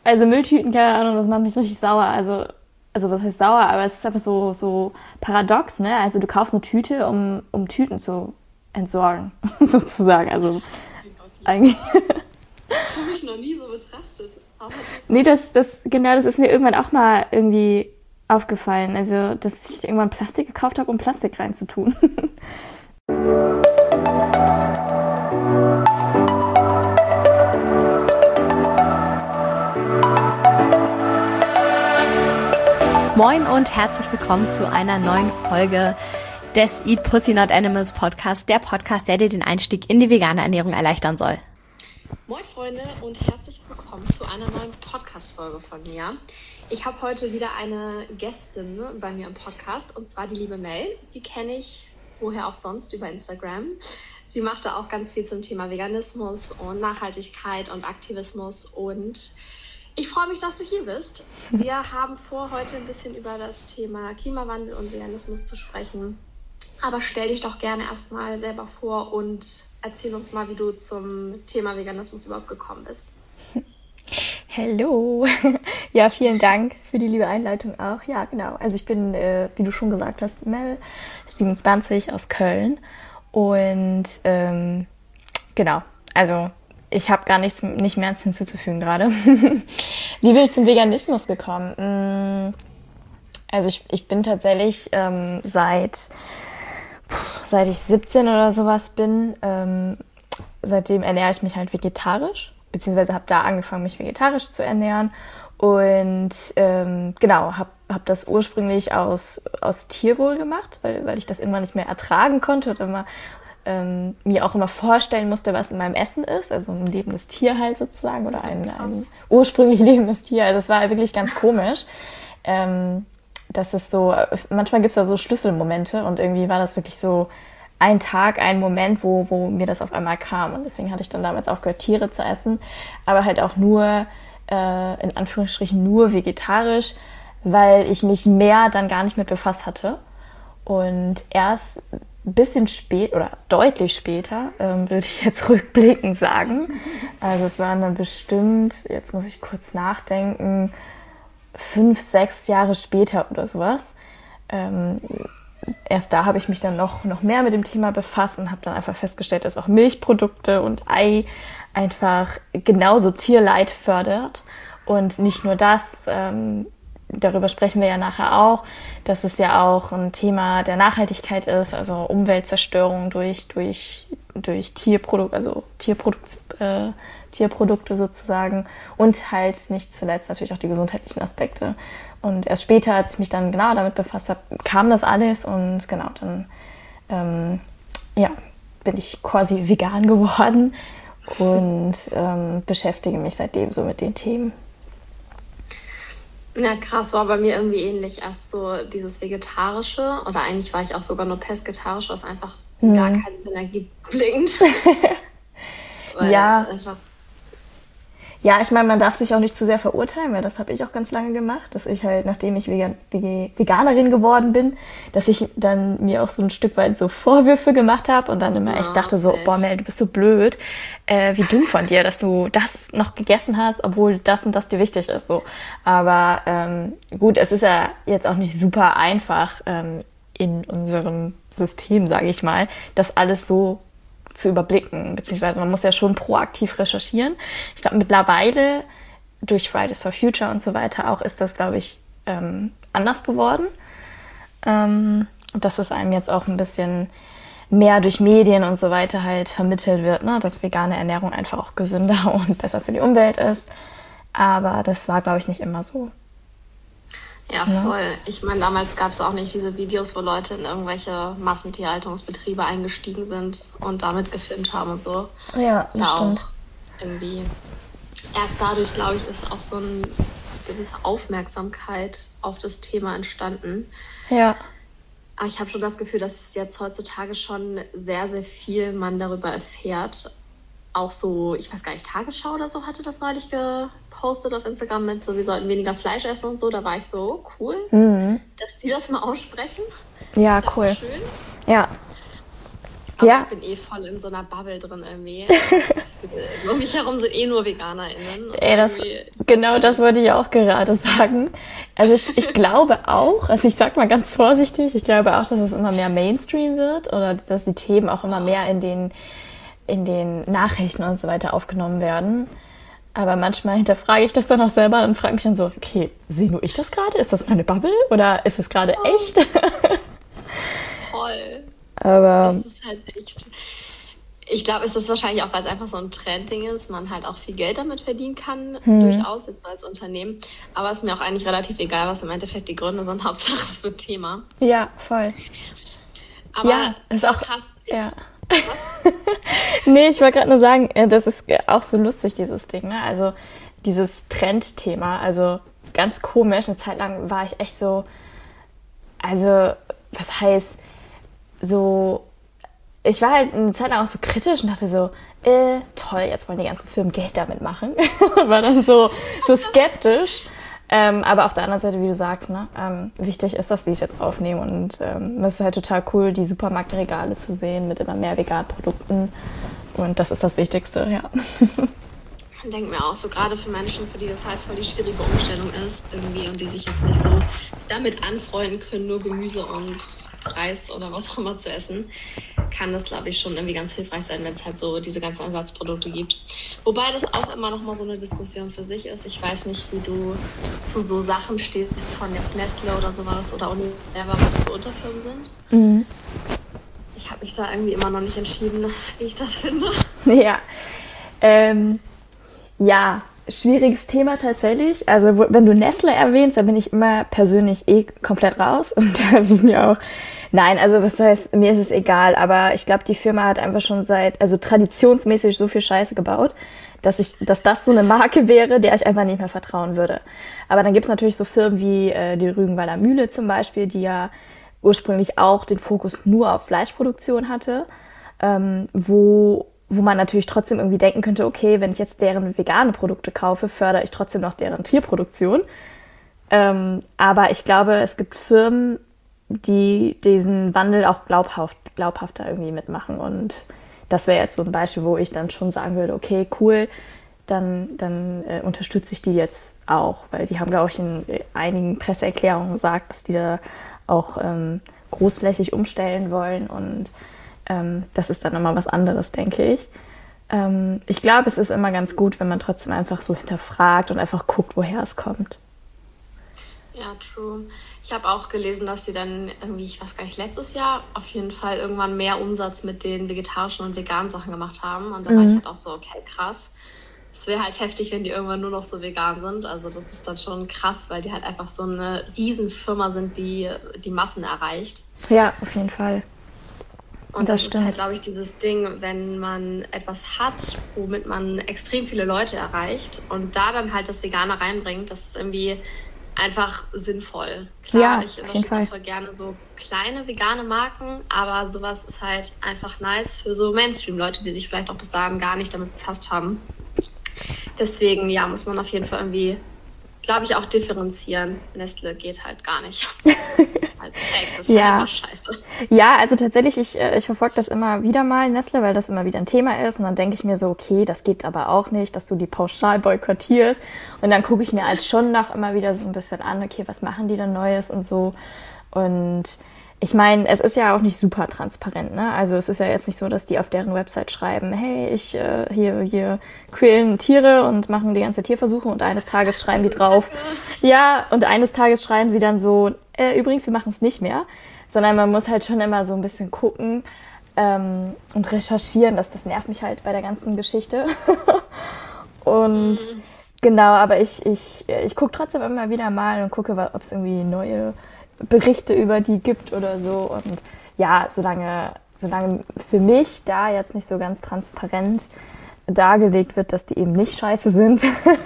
Also Mülltüten, keine Ahnung, das macht mich richtig sauer. Also was heißt sauer, aber es ist einfach so paradox, ne? Also du kaufst eine Tüte, um Tüten zu entsorgen, sozusagen. Also eigentlich. Das habe ich noch nie so betrachtet. Aber Nee, das ist mir irgendwann auch mal irgendwie aufgefallen. Also, dass ich irgendwann Plastik gekauft habe, um Plastik reinzutun. Moin und herzlich willkommen zu einer neuen Folge des Eat Pussy Not Animals Podcast, der Podcast, der dir den Einstieg in die vegane Ernährung erleichtern soll. Moin Freunde und herzlich willkommen zu einer neuen Podcast-Folge von mir. Ich habe heute wieder eine Gästin bei mir im Podcast und zwar die liebe Mel. Die kenne ich woher auch sonst über Instagram. Sie macht da auch ganz viel zum Thema Veganismus und Nachhaltigkeit und Aktivismus und ich freue mich, dass du hier bist. Wir haben vor, heute ein bisschen über das Thema Klimawandel und Veganismus zu sprechen. Aber stell dich doch gerne erstmal selber vor und erzähl uns mal, wie du zum Thema Veganismus überhaupt gekommen bist. Hallo. Ja, vielen Dank für die liebe Einleitung auch. Ja, genau. Also ich bin, wie du schon gesagt hast, Mel, 27 aus Köln. Und genau, also ich habe gar nicht mehr hinzuzufügen gerade. Wie bin ich zum Veganismus gekommen? Also ich bin tatsächlich seit ich 17 oder sowas bin, seitdem ernähre ich mich halt vegetarisch, beziehungsweise habe da angefangen, mich vegetarisch zu ernähren und genau, hab das ursprünglich aus Tierwohl gemacht, weil ich das immer nicht mehr ertragen konnte und immer mir auch immer vorstellen musste, was in meinem Essen ist, also ein lebendes Tier halt sozusagen oder ein ursprünglich lebendes Tier, also es war wirklich ganz komisch. Das ist so, manchmal gibt es da so Schlüsselmomente und irgendwie war das wirklich so ein Tag, ein Moment, wo mir das auf einmal kam und deswegen hatte ich dann damals aufgehört, Tiere zu essen, aber halt auch nur, in Anführungsstrichen nur vegetarisch, weil ich mich mehr dann gar nicht mit befasst hatte und erst ein bisschen spät oder deutlich später, würde ich jetzt rückblickend sagen, also es waren dann bestimmt, jetzt muss ich kurz nachdenken, 5, 6 Jahre später oder sowas. Erst da habe ich mich dann noch mehr mit dem Thema befasst und habe dann einfach festgestellt, dass auch Milchprodukte und Ei einfach genauso Tierleid fördert. Und nicht nur das, darüber sprechen wir ja nachher auch, dass es ja auch ein Thema der Nachhaltigkeit ist, also Umweltzerstörung durch Tierprodukte, also Tierprodukte sozusagen und halt nicht zuletzt natürlich auch die gesundheitlichen Aspekte. Und erst später, als ich mich dann genau damit befasst habe, kam das alles und genau, dann bin ich quasi vegan geworden und beschäftige mich seitdem so mit den Themen. Ja, krass, war bei mir irgendwie ähnlich. Erst so dieses Vegetarische oder eigentlich war ich auch sogar nur pesketarisch, was einfach gar keinen Sinn ergibt, blinkt. Ja, ich meine, man darf sich auch nicht zu sehr verurteilen, weil das habe ich auch ganz lange gemacht, dass ich halt, nachdem ich Veganerin geworden bin, dass ich dann mir auch so ein Stück weit so Vorwürfe gemacht habe und dann immer echt dachte so, boah Mel, du bist so blöd, wie dumm von dir, dass du das noch gegessen hast, obwohl das und das dir wichtig ist. So. Aber gut, es ist ja jetzt auch nicht super einfach in unserem System, sage ich mal, das alles so zu überblicken, beziehungsweise man muss ja schon proaktiv recherchieren. Ich glaube, mittlerweile durch Fridays for Future und so weiter auch ist das, glaube ich, anders geworden. Dass es einem jetzt auch ein bisschen mehr durch Medien und so weiter halt vermittelt wird, ne? Dass vegane Ernährung einfach auch gesünder und besser für die Umwelt ist. Aber das war, glaube ich, nicht immer so. Ja, voll. Ich meine, damals gab es auch nicht diese Videos, wo Leute in irgendwelche Massentierhaltungsbetriebe eingestiegen sind und damit gefilmt haben und so. Ja, das ja stimmt. Auch irgendwie erst dadurch, glaube ich, ist auch so eine gewisse Aufmerksamkeit auf das Thema entstanden. Ja. Aber ich habe schon das Gefühl, dass jetzt heutzutage schon sehr, sehr viel man darüber erfährt. Auch so, ich weiß gar nicht, Tagesschau oder so hatte das neulich gepostet auf Instagram mit so, wir sollten weniger Fleisch essen und so. Da war ich so, cool, dass die das mal aussprechen. Ja, cool. Schön. Ja. Aber Ja. ich bin voll in so einer Bubble drin irgendwie. Um mich herum sind nur VeganerInnen. Genau das wollte ich auch gerade sagen. Also ich glaube auch, also ich sag mal ganz vorsichtig, ich glaube auch, dass es immer mehr Mainstream wird oder dass die Themen auch immer mehr in den Nachrichten und so weiter aufgenommen werden. Aber manchmal hinterfrage ich das dann auch selber und frage mich dann so, okay, sehe nur ich das gerade? Ist das meine Bubble oder ist es gerade echt? Voll. Aber Das ist halt echt. Ich glaube, es ist wahrscheinlich auch, weil es einfach so ein Trendding ist, man halt auch viel Geld damit verdienen kann, durchaus, jetzt so als Unternehmen. Aber es ist mir auch eigentlich relativ egal, was im Endeffekt die Gründe sind. Hauptsache, es wird Thema. ja, voll. Aber Ja, ist auch krass. Ja. Was? Nee, ich wollte gerade nur sagen, das ist auch so lustig, dieses Ding, ne? Also dieses Trendthema, also ganz komisch. Eine Zeit lang war ich echt so, also was heißt, so, ich war halt eine Zeit lang auch so kritisch und dachte so, toll, jetzt wollen die ganzen Firmen Geld damit machen. War dann so skeptisch. Aber auf der anderen Seite, wie du sagst, ne, wichtig ist, dass die es jetzt aufnehmen und es ist halt total cool, die Supermarktregale zu sehen mit immer mehr veganen Produkten und das ist das Wichtigste, ja. Ich denke mir auch so, gerade für Menschen, für die das halt voll die schwierige Umstellung ist irgendwie und die sich jetzt nicht so damit anfreunden können, nur Gemüse und Reis oder was auch immer zu essen, kann das, glaube ich, schon irgendwie ganz hilfreich sein, wenn es halt so diese ganzen Ersatzprodukte gibt. Wobei das auch immer noch mal so eine Diskussion für sich ist. Ich weiß nicht, wie du zu so Sachen stehst von jetzt Nestle oder sowas oder Unilever, weil das so Unterfirmen sind. Ich habe mich da irgendwie immer noch nicht entschieden, wie ich das finde. Ja, ja, schwieriges Thema tatsächlich. Also wenn du Nestle erwähnst, dann bin ich immer persönlich komplett raus und da ist es mir auch, nein, also was heißt, mir ist es egal, aber ich glaube, die Firma hat einfach schon also traditionsmäßig so viel Scheiße gebaut, dass das so eine Marke wäre, der ich einfach nicht mehr vertrauen würde. Aber dann gibt es natürlich so Firmen wie die Rügenwalder Mühle zum Beispiel, die ja ursprünglich auch den Fokus nur auf Fleischproduktion hatte, wo man natürlich trotzdem irgendwie denken könnte, okay, wenn ich jetzt deren vegane Produkte kaufe, fördere ich trotzdem noch deren Tierproduktion. Aber ich glaube, es gibt Firmen, die diesen Wandel auch glaubhafter irgendwie mitmachen. Und das wäre jetzt so ein Beispiel, wo ich dann schon sagen würde, okay, cool, dann unterstütze ich die jetzt auch. Weil die haben, glaube ich, in einigen Presseerklärungen gesagt, dass die da auch großflächig umstellen wollen und das ist dann nochmal was anderes, denke ich. Ich glaube, es ist immer ganz gut, wenn man trotzdem einfach so hinterfragt und einfach guckt, woher es kommt. Ja, true. Ich habe auch gelesen, dass sie dann irgendwie, ich weiß gar nicht, letztes Jahr auf jeden Fall irgendwann mehr Umsatz mit den vegetarischen und veganen Sachen gemacht haben. Und da war ich halt auch so, okay, krass. Es wäre halt heftig, wenn die irgendwann nur noch so vegan sind. Also das ist dann schon krass, weil die halt einfach so eine Riesenfirma sind, die die Massen erreicht. Ja, auf jeden Fall. Und das ist halt, glaube ich, dieses Ding, wenn man etwas hat, womit man extrem viele Leute erreicht und da dann halt das Vegane reinbringt, das ist irgendwie einfach sinnvoll. Klar, ja, ich unterstütze voll gerne so kleine vegane Marken, aber sowas ist halt einfach nice für so Mainstream-Leute, die sich vielleicht auch bis dahin gar nicht damit befasst haben. Deswegen, ja, muss man auf jeden Fall irgendwie, glaube ich, auch differenzieren. Nestle geht halt gar nicht. Das ist halt fake, das ist einfach scheiße. Ja, also tatsächlich, ich verfolge das immer wieder mal, Nestle, weil das immer wieder ein Thema ist. Und dann denke ich mir so, okay, das geht aber auch nicht, dass du die pauschal boykottierst. Und dann gucke ich mir halt schon noch immer wieder so ein bisschen an, okay, was machen die denn Neues und so. Und ich meine, es ist ja auch nicht super transparent, ne? Also es ist ja jetzt nicht so, dass die auf deren Website schreiben, hey, ich hier quälen Tiere und machen die ganze Tierversuche und eines Tages schreiben die drauf. Ja, und eines Tages schreiben sie dann so, übrigens, wir machen es nicht mehr. Sondern man muss halt schon immer so ein bisschen gucken und recherchieren. Das nervt mich halt bei der ganzen Geschichte. Und genau, aber ich gucke trotzdem immer wieder mal und gucke, ob es irgendwie neue Berichte über die gibt oder so. Und ja, solange für mich da jetzt nicht so ganz dargelegt wird, dass die eben nicht scheiße sind,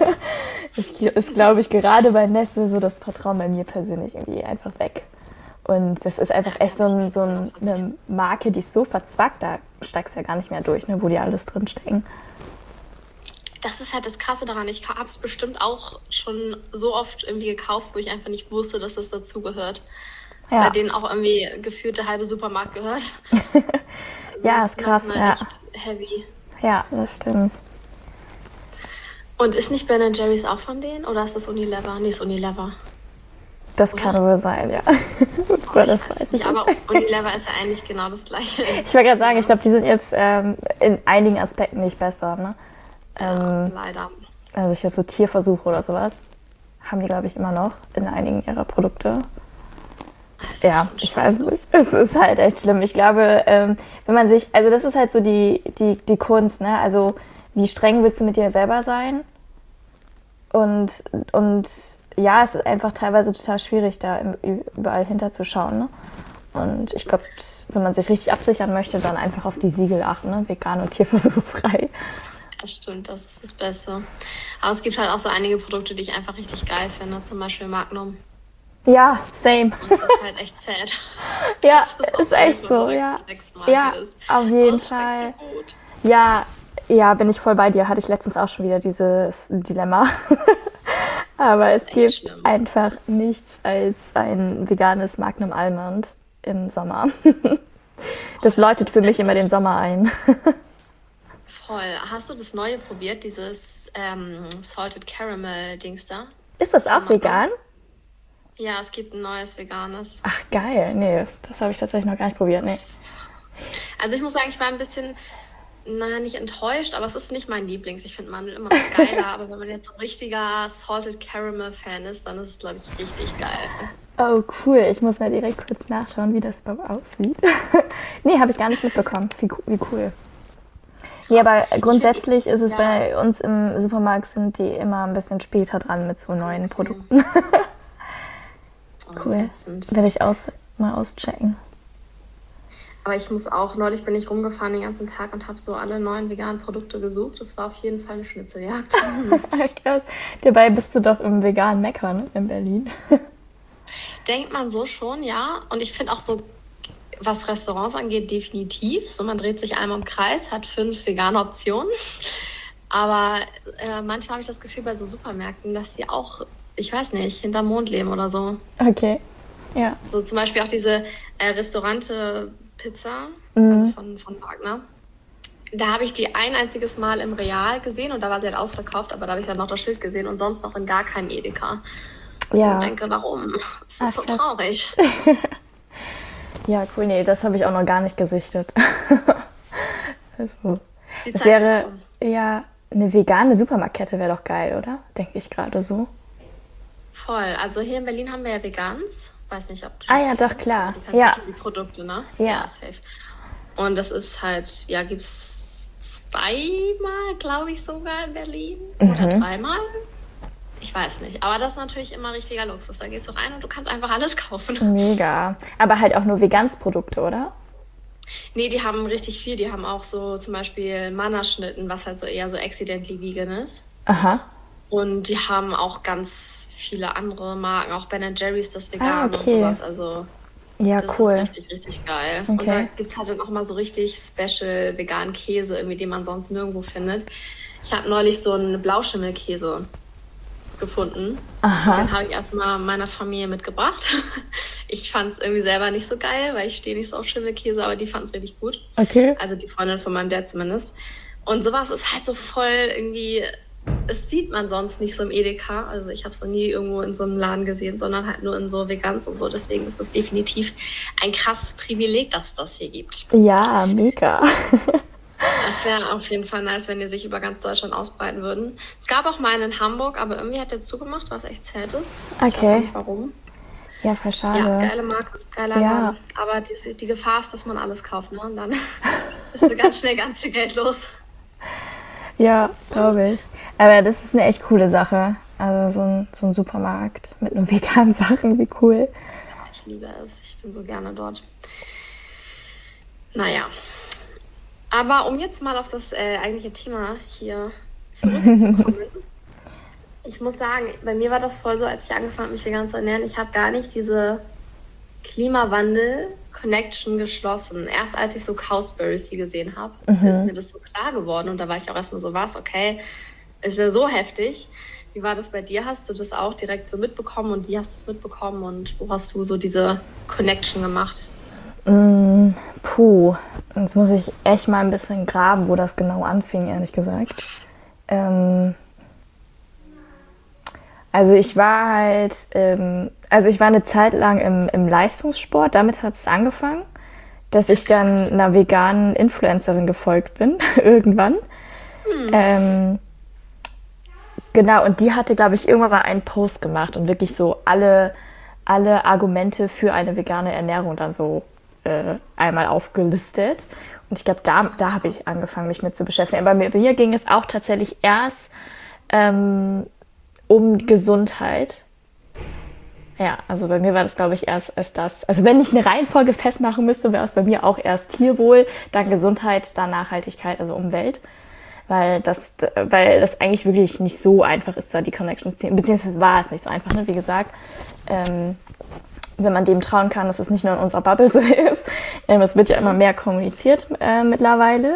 ist, glaube ich, gerade bei Nestle so das Vertrauen bei mir persönlich irgendwie einfach weg. Und das ist einfach echt so eine Marke, die ist so verzwackt, da steigst du ja gar nicht mehr durch, ne, wo die alles drinstecken. Das ist halt das Krasse daran. Ich habe es bestimmt auch schon so oft irgendwie gekauft, wo ich einfach nicht wusste, dass das dazugehört. Ja. Bei denen auch irgendwie gefühlt der halbe Supermarkt gehört. Ja, ist krass, manchmal ja. echt heavy. Ja, das stimmt. Und ist nicht Ben Jerry's auch von denen? Oder ist das Unilever? Nee, ist Unilever. Das kann wohl sein, ja. Aber das weiß ich nicht. Aber Unilever ist ja eigentlich genau das Gleiche. Ich wollte gerade sagen, ich glaube, die sind jetzt in einigen Aspekten nicht besser, ne? Leider. Also ich glaube, so Tierversuche oder sowas haben die, glaube ich, immer noch in einigen ihrer Produkte. Ja, ich weiß nicht. Es ist halt echt schlimm. Ich glaube, wenn man sich, also das ist halt so die Kunst, ne? Also wie streng willst du mit dir selber sein? Und ja, es ist einfach teilweise total schwierig, da überall hinterzuschauen, ne? Und ich glaube, wenn man sich richtig absichern möchte, dann einfach auf die Siegel achten, ne? Vegan und tierversuchsfrei. Das stimmt, das ist das Beste. Aber es gibt halt auch so einige Produkte, die ich einfach richtig geil finde. Zum Beispiel Magnum. Ja, same. Und das ist halt echt sad. Ja, Das ist echt so, ja. Ja, ist. auf jeden Das schmeckt Fall. so gut. Ja, bin ich voll bei dir. Hatte ich letztens auch schon wieder dieses Dilemma. Aber es gibt schlimm. einfach nichts als ein veganes Magnum Almond im Sommer. Das läutet für mich immer den Sommer ein. Voll. Hast du das Neue probiert, dieses Salted Caramel Dings da? Ist das auch vegan? Ja, es gibt ein neues veganes. Ach, geil. Nee, das habe ich tatsächlich noch gar nicht probiert. Nee. Also ich muss sagen, ich war ein bisschen, nicht enttäuscht, aber es ist nicht mein Lieblings. Ich finde Mandel immer noch geiler, aber wenn man jetzt ein richtiger Salted Caramel Fan ist, dann ist es, glaube ich, richtig geil. Oh, cool. Ich muss mal direkt kurz nachschauen, wie das überhaupt aussieht. Nee, habe ich gar nicht mitbekommen. Wie cool. Nee, aber grundsätzlich ist es bei uns im Supermarkt, sind die immer ein bisschen später dran mit so neuen Produkten. Cool. Werde ich mal auschecken. Aber ich muss auch, neulich bin ich rumgefahren den ganzen Tag und habe so alle neuen veganen Produkte gesucht. Das war auf jeden Fall eine Schnitzeljagd. Krass. Dabei bist du doch im veganen Mekka, ne? In Berlin. Denkt man so schon, ja. Und ich finde auch so, was Restaurants angeht, definitiv. So, man dreht sich einmal im Kreis, hat 5 vegane Optionen. Aber manchmal habe ich das Gefühl bei so Supermärkten, dass sie auch, ich weiß nicht, hinterm Mond leben oder so. Okay, ja. So zum Beispiel auch diese Restaurante-Pizza, also von Wagner. Da habe ich die ein einziges Mal im Real gesehen und da war sie halt ausverkauft, aber da habe ich dann noch das Schild gesehen und sonst noch in gar keinem Edeka. Ja. Und ich denke, warum? Es ist so traurig. Ja, cool. Nee, das habe ich auch noch gar nicht gesichtet. Also, Die das Zeit wäre, kommt. ja, eine vegane Supermarktkette wäre doch geil, oder? Denke ich gerade so. Voll. Also hier in Berlin haben wir ja Vegans. Weiß nicht, ob du Ah das ja, doch, kennst. klar. Du kennst Ja. bestimmt die Produkte, ne? Ja. Safe. Und das ist halt, ja, gibt es 2-mal, glaube ich, sogar in Berlin. Oder 3-mal. Ich weiß nicht. Aber das ist natürlich immer richtiger Luxus. Da gehst du rein und du kannst einfach alles kaufen. Mega. Aber halt auch nur Vegansprodukte, oder? Nee, die haben richtig viel. Die haben auch so zum Beispiel Mannerschnitten, was halt so eher so accidentally vegan ist. Aha. Und die haben auch ganz viele andere Marken, auch Ben Jerry's, das vegan und okay. sowas. Also Ja, das cool. ist richtig, richtig geil. Und da Okay. gibt es halt dann auch mal so richtig special veganen Käse, irgendwie, den man sonst nirgendwo findet. Ich habe neulich so einen Blauschimmelkäse gefunden. Aha. Den habe ich erstmal meiner Familie mitgebracht. Ich fand es irgendwie selber nicht so geil, weil ich stehe nicht so auf Schimmelkäse, aber die fand es richtig gut. Okay. Also die Freundin von meinem Dad zumindest. Und sowas ist halt so voll irgendwie, es sieht man sonst nicht so im Edeka. Also ich habe es noch nie irgendwo in so einem Laden gesehen, sondern halt nur in so Vegans und so. Deswegen ist das definitiv ein krasses Privileg, dass es das hier gibt. Ja, mega. Es wäre auf jeden Fall nice, wenn die sich über ganz Deutschland ausbreiten würden. Es gab auch mal einen in Hamburg, aber irgendwie hat der zugemacht, was echt sad ist. Ich Okay. weiß nicht warum. Ja, voll schade. Ja, geile Marke, geiler Ja. Laden. Aber die Gefahr ist, dass man alles kauft, ne? Und dann ist so ganz schnell ganz viel Geld los. Ja, glaube ich. Aber das ist eine echt coole Sache. Also so ein Supermarkt mit nur veganen Sachen, wie cool. Ich liebe es. Ich bin so gerne dort. Naja. Aber um jetzt mal auf das eigentliche Thema hier zurückzukommen. Ich muss sagen, bei mir war das voll so, als ich angefangen habe, mich vegan zu ernähren. Ich habe gar nicht diese Klimawandel-Connection geschlossen. Erst als ich so Cowspiracy gesehen habe, ist mir das so klar geworden. Und da war ich auch erstmal so, was, okay, ist ja so heftig. Wie war das bei dir? Hast du das auch direkt so mitbekommen und wie hast du es mitbekommen und wo hast du so diese Connection gemacht? Jetzt muss ich echt mal ein bisschen graben, wo das genau anfing, ehrlich gesagt. Also ich war halt, ich war eine Zeit lang im Leistungssport, damit hat es angefangen, dass ich dann einer veganen Influencerin gefolgt bin, irgendwann. Genau, und die hatte, glaube ich, irgendwann mal einen Post gemacht und wirklich so alle Argumente für eine vegane Ernährung dann so einmal aufgelistet. Und ich glaube, da habe ich angefangen, mich mit zu beschäftigen. Aber bei mir ging es auch tatsächlich erst um Gesundheit. Ja, also bei mir war das, glaube ich, erst das. Also wenn ich eine Reihenfolge festmachen müsste, wäre es bei mir auch erst Tierwohl, dann Gesundheit, dann Nachhaltigkeit, also Umwelt. Weil das eigentlich wirklich nicht so einfach ist, da die Connection zu ziehen. Beziehungsweise war es nicht so einfach, ne? Wie gesagt, wenn man dem trauen kann, dass es nicht nur in unserer Bubble so ist. Es wird ja immer mehr kommuniziert mittlerweile.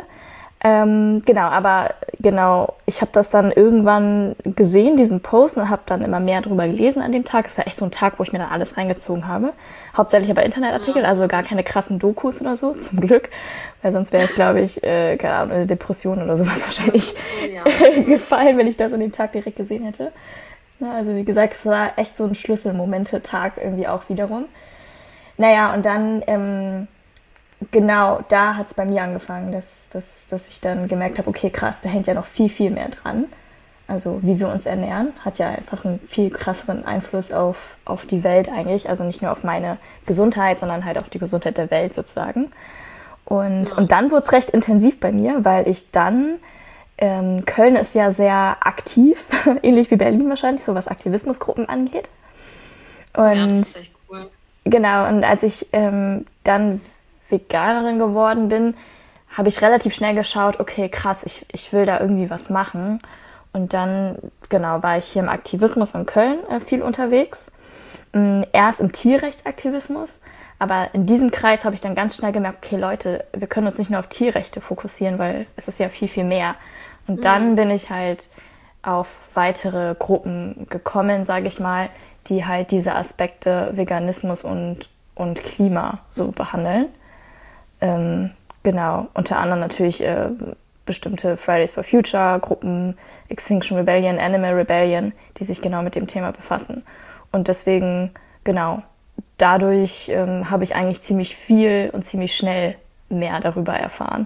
Ich habe das dann irgendwann gesehen, diesen Post, und habe dann immer mehr drüber gelesen an dem Tag. Es war echt so ein Tag, wo ich mir dann alles reingezogen habe. Hauptsächlich aber Internetartikel, also gar keine krassen Dokus oder so, zum Glück. Weil sonst wäre ich, glaube ich, keine Ahnung, eine Depression oder sowas wahrscheinlich gefallen, wenn ich das an dem Tag direkt gesehen hätte. Na, also wie gesagt, es war echt so ein Schlüsselmomente-Tag irgendwie auch wiederum. Naja, und dann, genau, da hat es bei mir angefangen, dass ich dann gemerkt habe, okay, krass, da hängt ja noch viel, viel mehr dran. Also wie wir uns ernähren, hat ja einfach einen viel krasseren Einfluss auf die Welt eigentlich. Also nicht nur auf meine Gesundheit, sondern halt auf die Gesundheit der Welt sozusagen. Und dann wurde es recht intensiv bei mir, weil ich dann, Köln ist ja sehr aktiv, ähnlich wie Berlin wahrscheinlich, so was Aktivismusgruppen angeht. Und ja, das ist echt cool. Genau, und als ich dann Veganerin geworden bin, habe ich relativ schnell geschaut, okay, krass, ich will da irgendwie was machen. Und dann, genau, war ich hier im Aktivismus in Köln viel unterwegs. Erst im Tierrechtsaktivismus, aber in diesem Kreis habe ich dann ganz schnell gemerkt, okay, Leute, wir können uns nicht nur auf Tierrechte fokussieren, weil es ist ja viel, viel mehr. Und dann bin ich halt auf weitere Gruppen gekommen, sage ich mal, die halt diese Aspekte Veganismus und Klima so behandeln. Genau, unter anderem natürlich bestimmte Fridays for Future Gruppen, Extinction Rebellion, Animal Rebellion, die sich genau mit dem Thema befassen. Und deswegen, genau, dadurch habe ich eigentlich ziemlich viel und ziemlich schnell mehr darüber erfahren.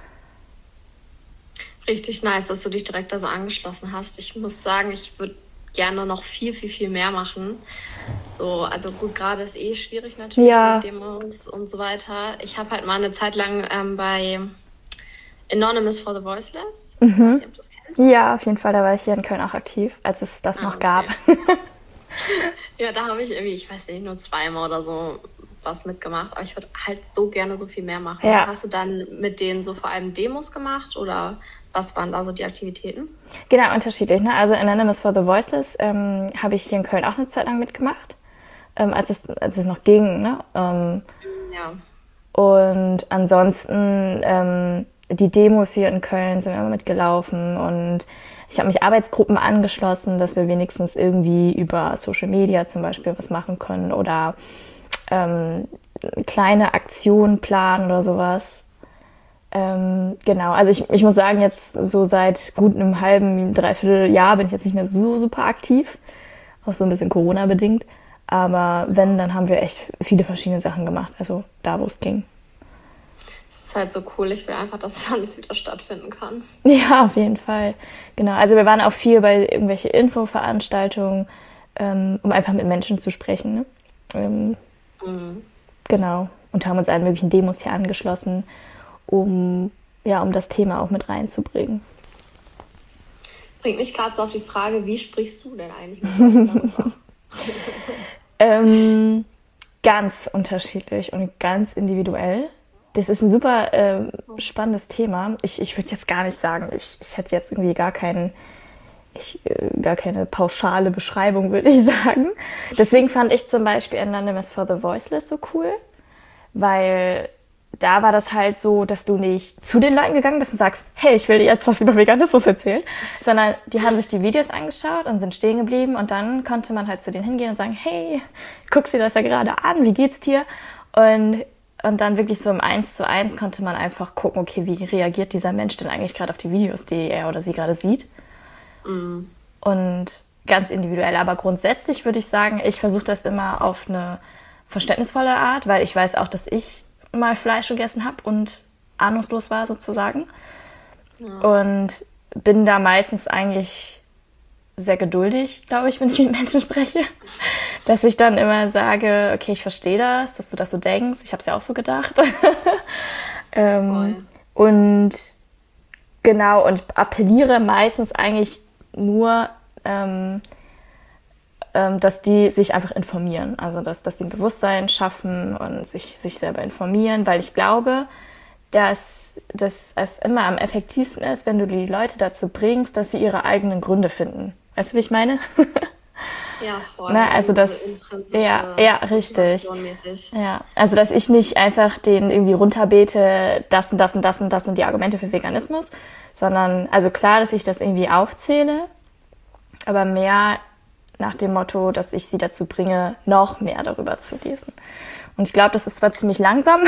Richtig nice, dass du dich direkt da so angeschlossen hast. Ich muss sagen, ich würde gerne noch viel, viel, viel mehr machen. So, also gut, gerade ist schwierig natürlich mit Demos und so weiter. Ich habe halt mal eine Zeit lang bei Anonymous for the Voiceless, ich weiß nicht, ob du das kennst. Ja, auf jeden Fall, da war ich hier in Köln auch aktiv, als es das noch gab. Ja, da habe ich irgendwie, ich weiß nicht, nur zweimal oder so was mitgemacht, aber ich würde halt so gerne so viel mehr machen. Ja. Hast du dann mit denen so vor allem Demos gemacht oder was waren da so die Aktivitäten? Genau, unterschiedlich. Ne? Also Anonymous for the Voiceless habe ich hier in Köln auch eine Zeit lang mitgemacht, als es noch ging. Ne? Ja. Und ansonsten die Demos hier in Köln sind wir immer mitgelaufen und ich habe mich Arbeitsgruppen angeschlossen, dass wir wenigstens irgendwie über Social Media zum Beispiel was machen können oder kleine Aktionen planen oder sowas. Genau, also ich muss sagen, jetzt so seit gut einem halben, dreiviertel Jahr bin ich jetzt nicht mehr so super aktiv, auch so ein bisschen Corona-bedingt, aber wenn, dann haben wir echt viele verschiedene Sachen gemacht, also da, wo es ging. Es ist halt so cool, ich will einfach, dass alles wieder stattfinden kann. Ja, auf jeden Fall, genau, also wir waren auch viel bei irgendwelchen Infoveranstaltungen, um einfach mit Menschen zu sprechen, ne? Genau, und haben uns allen möglichen Demos hier angeschlossen, um das Thema auch mit reinzubringen. Bringt mich gerade so auf die Frage, wie sprichst du denn eigentlich mit darüber? Ganz unterschiedlich und ganz individuell. Das ist ein super spannendes Thema. Ich würde jetzt gar nicht sagen, ich hätte jetzt irgendwie gar keine pauschale Beschreibung, würde ich sagen. Deswegen fand ich zum Beispiel Anonymous for the Voiceless so cool, weil da war das halt so, dass du nicht zu den Leuten gegangen bist und sagst, hey, ich will dir jetzt was über Veganismus erzählen, sondern die haben sich die Videos angeschaut und sind stehen geblieben und dann konnte man halt zu denen hingehen und sagen, hey, guckst dir das ja gerade an, wie geht's dir? Und Und dann wirklich so im 1:1 konnte man einfach gucken, okay, wie reagiert dieser Mensch denn eigentlich gerade auf die Videos, die er oder sie gerade sieht. Und ganz individuell. Aber grundsätzlich würde ich sagen, ich versuche das immer auf eine verständnisvolle Art, weil ich weiß auch, dass ich mal Fleisch gegessen habe und ahnungslos war sozusagen. Ja. Und bin da meistens eigentlich sehr geduldig, glaube ich, wenn ich mit Menschen spreche. Dass ich dann immer sage, okay, ich verstehe das, dass du das so denkst. Ich habe es ja auch so gedacht. Und genau, und appelliere meistens eigentlich nur, dass die sich einfach informieren. Also, dass die ein Bewusstsein schaffen und sich selber informieren. Weil ich glaube, dass es immer am effektivsten ist, wenn du die Leute dazu bringst, dass sie ihre eigenen Gründe finden. Weißt du, wie ich meine? Ja, voll. Na, also das, so ja, richtig. Ja, also dass ich nicht einfach den irgendwie runterbete, das und das und das und das sind die Argumente für Veganismus, sondern, also klar, dass ich das irgendwie aufzähle, aber mehr nach dem Motto, dass ich sie dazu bringe, noch mehr darüber zu lesen. Und ich glaube, das ist zwar ziemlich langsam,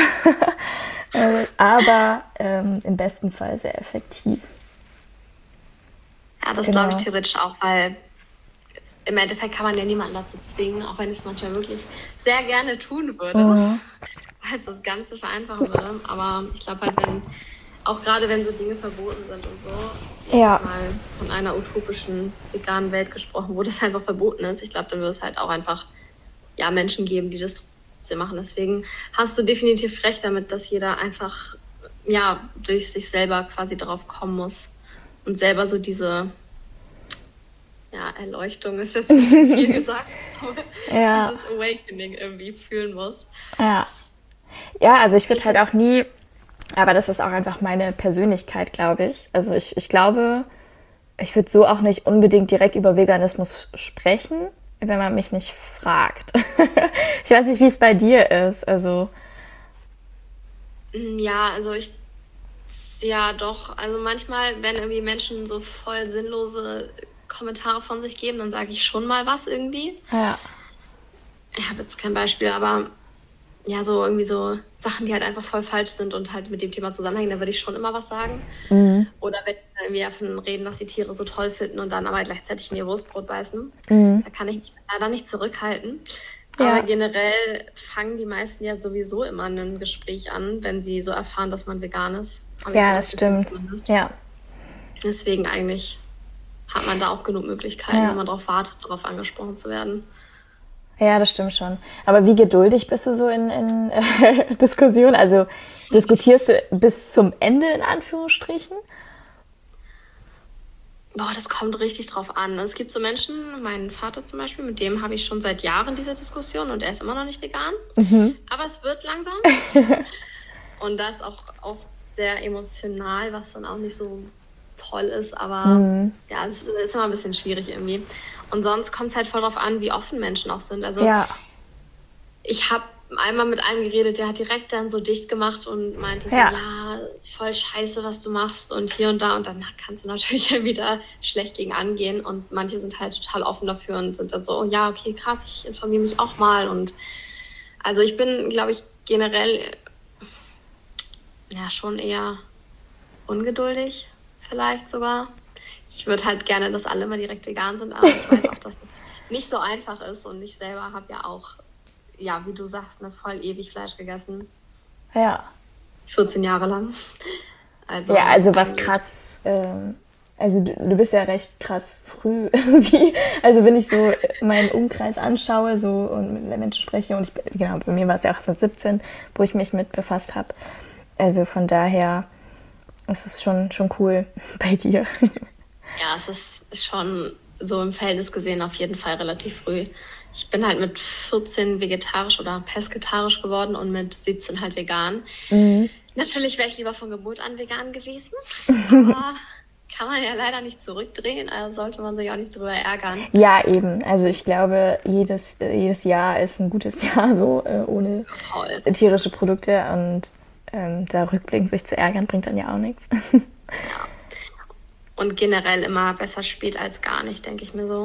aber im besten Fall sehr effektiv. Ja, das Genau. glaube ich theoretisch auch, weil im Endeffekt kann man ja niemanden dazu zwingen, auch wenn ich es manchmal wirklich sehr gerne tun würde, weil es das Ganze vereinfachen würde. Aber ich glaube halt, auch gerade wenn so Dinge verboten sind und so, jetzt mal von einer utopischen veganen Welt gesprochen, wo das einfach verboten ist, ich glaube, dann wird es halt auch einfach Menschen geben, die das trotzdem machen. Deswegen hast du definitiv recht damit, dass jeder einfach durch sich selber quasi drauf kommen muss und selber so diese Erleuchtung ist jetzt ein bisschen viel gesagt, aber dieses Awakening irgendwie fühlen muss. Ja, also ich würde halt auch nie, aber das ist auch einfach meine Persönlichkeit, glaube ich. Also ich glaube, ich würde so auch nicht unbedingt direkt über Veganismus sprechen, wenn man mich nicht fragt. Ich weiß nicht, wie es bei dir ist. Also doch. Also manchmal, wenn irgendwie Menschen so voll sinnlose Kommentare von sich geben, dann sage ich schon mal was irgendwie. Ja. Ich habe jetzt kein Beispiel, aber so irgendwie so Sachen, die halt einfach voll falsch sind und halt mit dem Thema zusammenhängen, da würde ich schon immer was sagen. Oder wenn wir irgendwie davon reden, dass die Tiere so toll finden und dann aber gleichzeitig in ihr Wurstbrot beißen, da kann ich mich leider nicht zurückhalten. Aber generell fangen die meisten ja sowieso immer ein Gespräch an, wenn sie so erfahren, dass man vegan ist. Ja, das stimmt. Ja. Deswegen eigentlich hat man da auch genug Möglichkeiten, wenn man darauf wartet, darauf angesprochen zu werden. Ja, das stimmt schon. Aber wie geduldig bist du so in Diskussionen? Also diskutierst du bis zum Ende in Anführungsstrichen? Das kommt richtig drauf an. Es gibt so Menschen, meinen Vater zum Beispiel, mit dem habe ich schon seit Jahren diese Diskussion und er ist immer noch nicht vegan. Aber es wird langsam. Und das ist auch oft sehr emotional, was dann auch nicht so toll ist, aber es ist immer ein bisschen schwierig irgendwie. Und sonst kommt es halt voll drauf an, wie offen Menschen auch sind. Also ich habe einmal mit einem geredet, der hat direkt dann so dicht gemacht und meinte voll scheiße, was du machst und hier und da. Und dann kannst du natürlich wieder schlecht gegen angehen. Und manche sind halt total offen dafür und sind dann so, okay, krass, ich informiere mich auch mal. Und also ich bin, glaube ich, generell schon eher ungeduldig. Vielleicht sogar. Ich würde halt gerne, dass alle mal direkt vegan sind, aber ich weiß auch, dass es nicht so einfach ist und ich selber habe ja auch, wie du sagst, voll ewig Fleisch gegessen. Ja. 14 Jahre lang. Also was krass, also du bist ja recht krass früh irgendwie. Also wenn ich so meinen Umkreis anschaue so und mit Menschen spreche und bei mir war es ja auch so 17, wo ich mich mit befasst habe. Also von daher ist es schon cool bei dir. Ja, es ist schon so im Verhältnis gesehen auf jeden Fall relativ früh. Ich bin halt mit 14 vegetarisch oder pesketarisch geworden und mit 17 halt vegan. Natürlich wäre ich lieber von Geburt an vegan gewesen, aber kann man ja leider nicht zurückdrehen, also sollte man sich auch nicht drüber ärgern. Ja, eben. Also ich glaube, jedes Jahr ist ein gutes Jahr so ohne tierische Produkte und da rückblickend sich zu ärgern, bringt dann ja auch nichts. Ja. Und generell immer besser spät als gar nicht, denke ich mir so.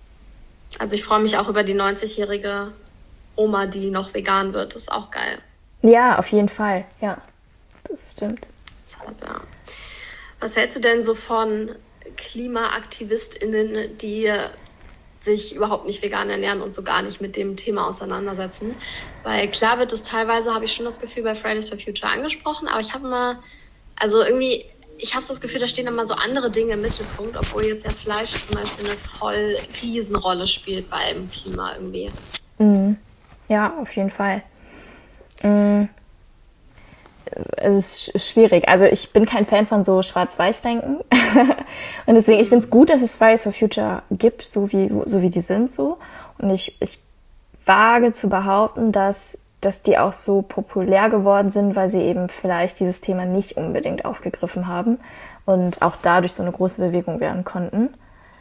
Also ich freue mich auch über die 90-jährige Oma, die noch vegan wird. Das ist auch geil. Ja, auf jeden Fall. Ja, das stimmt. Deshalb, ja. Was hältst du denn so von KlimaaktivistInnen, die sich überhaupt nicht vegan ernähren und so gar nicht mit dem Thema auseinandersetzen? Weil klar wird es teilweise, habe ich schon das Gefühl, bei Fridays for Future angesprochen, aber ich habe das Gefühl, da stehen immer so andere Dinge im Mittelpunkt, obwohl jetzt ja Fleisch zum Beispiel eine voll Riesenrolle spielt beim Klima irgendwie. Ja, auf jeden Fall. Es ist schwierig. Also ich bin kein Fan von so Schwarz-Weiß-Denken. Und deswegen, ich finde es gut, dass es Fridays for Future gibt, so wie die sind so. Und ich wage zu behaupten, dass die auch so populär geworden sind, weil sie eben vielleicht dieses Thema nicht unbedingt aufgegriffen haben und auch dadurch so eine große Bewegung werden konnten.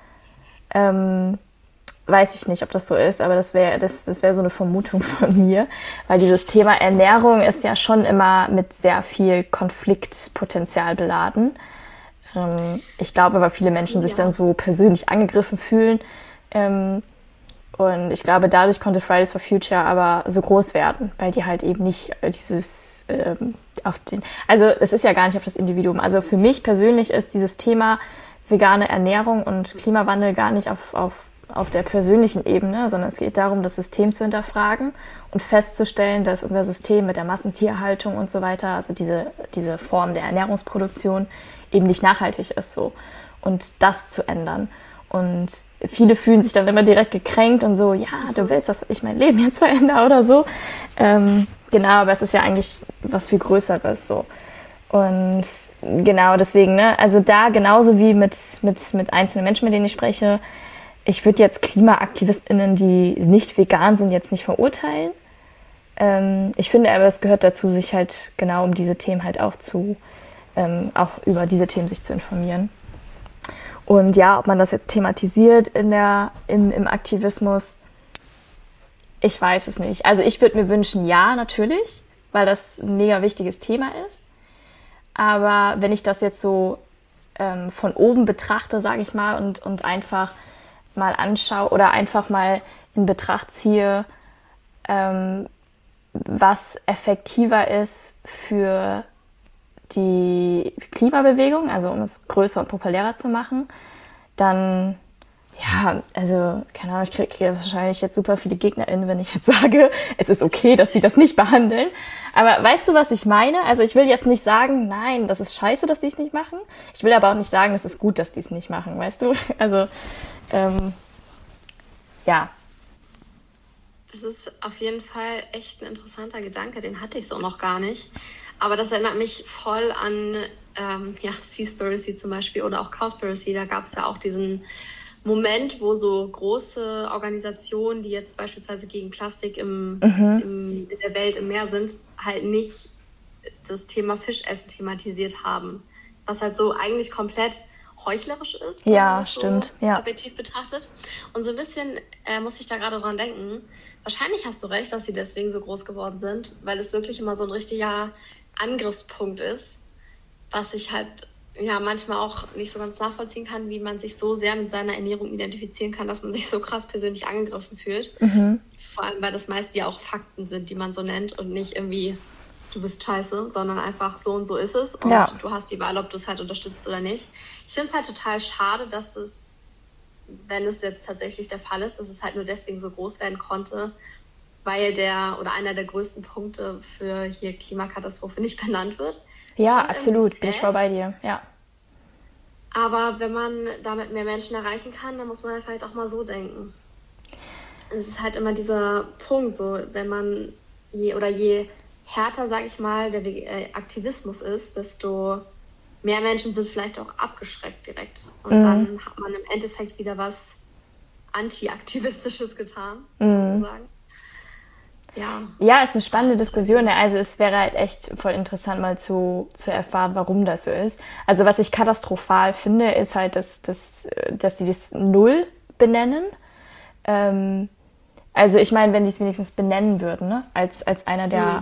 Weiß ich nicht, ob das so ist, aber das wär so eine Vermutung von mir, weil dieses Thema Ernährung ist ja schon immer mit sehr viel Konfliktpotenzial beladen. Ich glaube, weil viele Menschen sich dann so persönlich angegriffen fühlen. Und ich glaube, dadurch konnte Fridays for Future aber so groß werden, weil die halt eben nicht dieses also es ist ja gar nicht auf das Individuum. Also für mich persönlich ist dieses Thema vegane Ernährung und Klimawandel gar nicht auf der persönlichen Ebene, sondern es geht darum, das System zu hinterfragen und festzustellen, dass unser System mit der Massentierhaltung und so weiter, also diese Form der Ernährungsproduktion eben nicht nachhaltig ist so. Und das zu ändern. Und viele fühlen sich dann immer direkt gekränkt und so, ja, du willst, dass ich mein Leben jetzt verändere oder so. Genau, aber es ist ja eigentlich was viel Größeres so. Und genau deswegen, ne, also da genauso wie mit einzelnen Menschen, mit denen ich spreche, ich würde jetzt KlimaaktivistInnen, die nicht vegan sind, jetzt nicht verurteilen. Ich finde aber, es gehört dazu, sich halt genau um diese Themen halt auch über diese Themen sich zu informieren. Und ja, ob man das jetzt thematisiert im Aktivismus, ich weiß es nicht. Also ich würde mir wünschen, ja, natürlich, weil das ein mega wichtiges Thema ist. Aber wenn ich das jetzt so von oben betrachte, sage ich mal, und einfach mal anschaue oder einfach mal in Betracht ziehe, was effektiver ist für die Klimabewegung, also um es größer und populärer zu machen, dann, ja, also, keine Ahnung, ich kriege wahrscheinlich jetzt super viele GegnerInnen, wenn ich jetzt sage, es ist okay, dass die das nicht behandeln. Aber weißt du, was ich meine? Also ich will jetzt nicht sagen, nein, das ist scheiße, dass die es nicht machen. Ich will aber auch nicht sagen, es ist gut, dass die es nicht machen, weißt du? Also, ja. Das ist auf jeden Fall echt ein interessanter Gedanke, den hatte ich so noch gar nicht. Aber das erinnert mich voll an Seaspiracy zum Beispiel oder auch Cowspiracy. Da gab es ja auch diesen Moment, wo so große Organisationen, die jetzt beispielsweise gegen Plastik in der Welt im Meer sind, halt nicht das Thema Fischessen thematisiert haben. Was halt so eigentlich komplett heuchlerisch ist, wenn man das stimmt. So objektiv betrachtet. Und so ein bisschen muss ich da gerade dran denken, wahrscheinlich hast du recht, dass sie deswegen so groß geworden sind, weil es wirklich immer so ein richtiger Angriffspunkt ist, was ich halt manchmal auch nicht so ganz nachvollziehen kann, wie man sich so sehr mit seiner Ernährung identifizieren kann, dass man sich so krass persönlich angegriffen fühlt. Vor allem, weil das meiste ja auch Fakten sind, die man so nennt und nicht irgendwie, du bist scheiße, sondern einfach so und so ist es und du hast die Wahl, ob du es halt unterstützt oder nicht. Ich finde es halt total schade, dass es, wenn es jetzt tatsächlich der Fall ist, dass es halt nur deswegen so groß werden konnte, weil einer der größten Punkte für hier Klimakatastrophe nicht benannt wird. Ja, absolut, bin ich voll bei dir, ja. Aber wenn man damit mehr Menschen erreichen kann, dann muss man halt vielleicht auch mal so denken. Es ist halt immer dieser Punkt, so wenn man je härter, sag ich mal, der Aktivismus ist, desto mehr Menschen sind vielleicht auch abgeschreckt direkt. Und dann hat man im Endeffekt wieder was Anti-Aktivistisches getan, sozusagen. Ja, ist eine spannende Diskussion. Also es wäre halt echt voll interessant, mal zu erfahren, warum das so ist. Also was ich katastrophal finde, ist halt, dass sie das Null benennen. Also ich meine, wenn die es wenigstens benennen würden, ne? Als einer der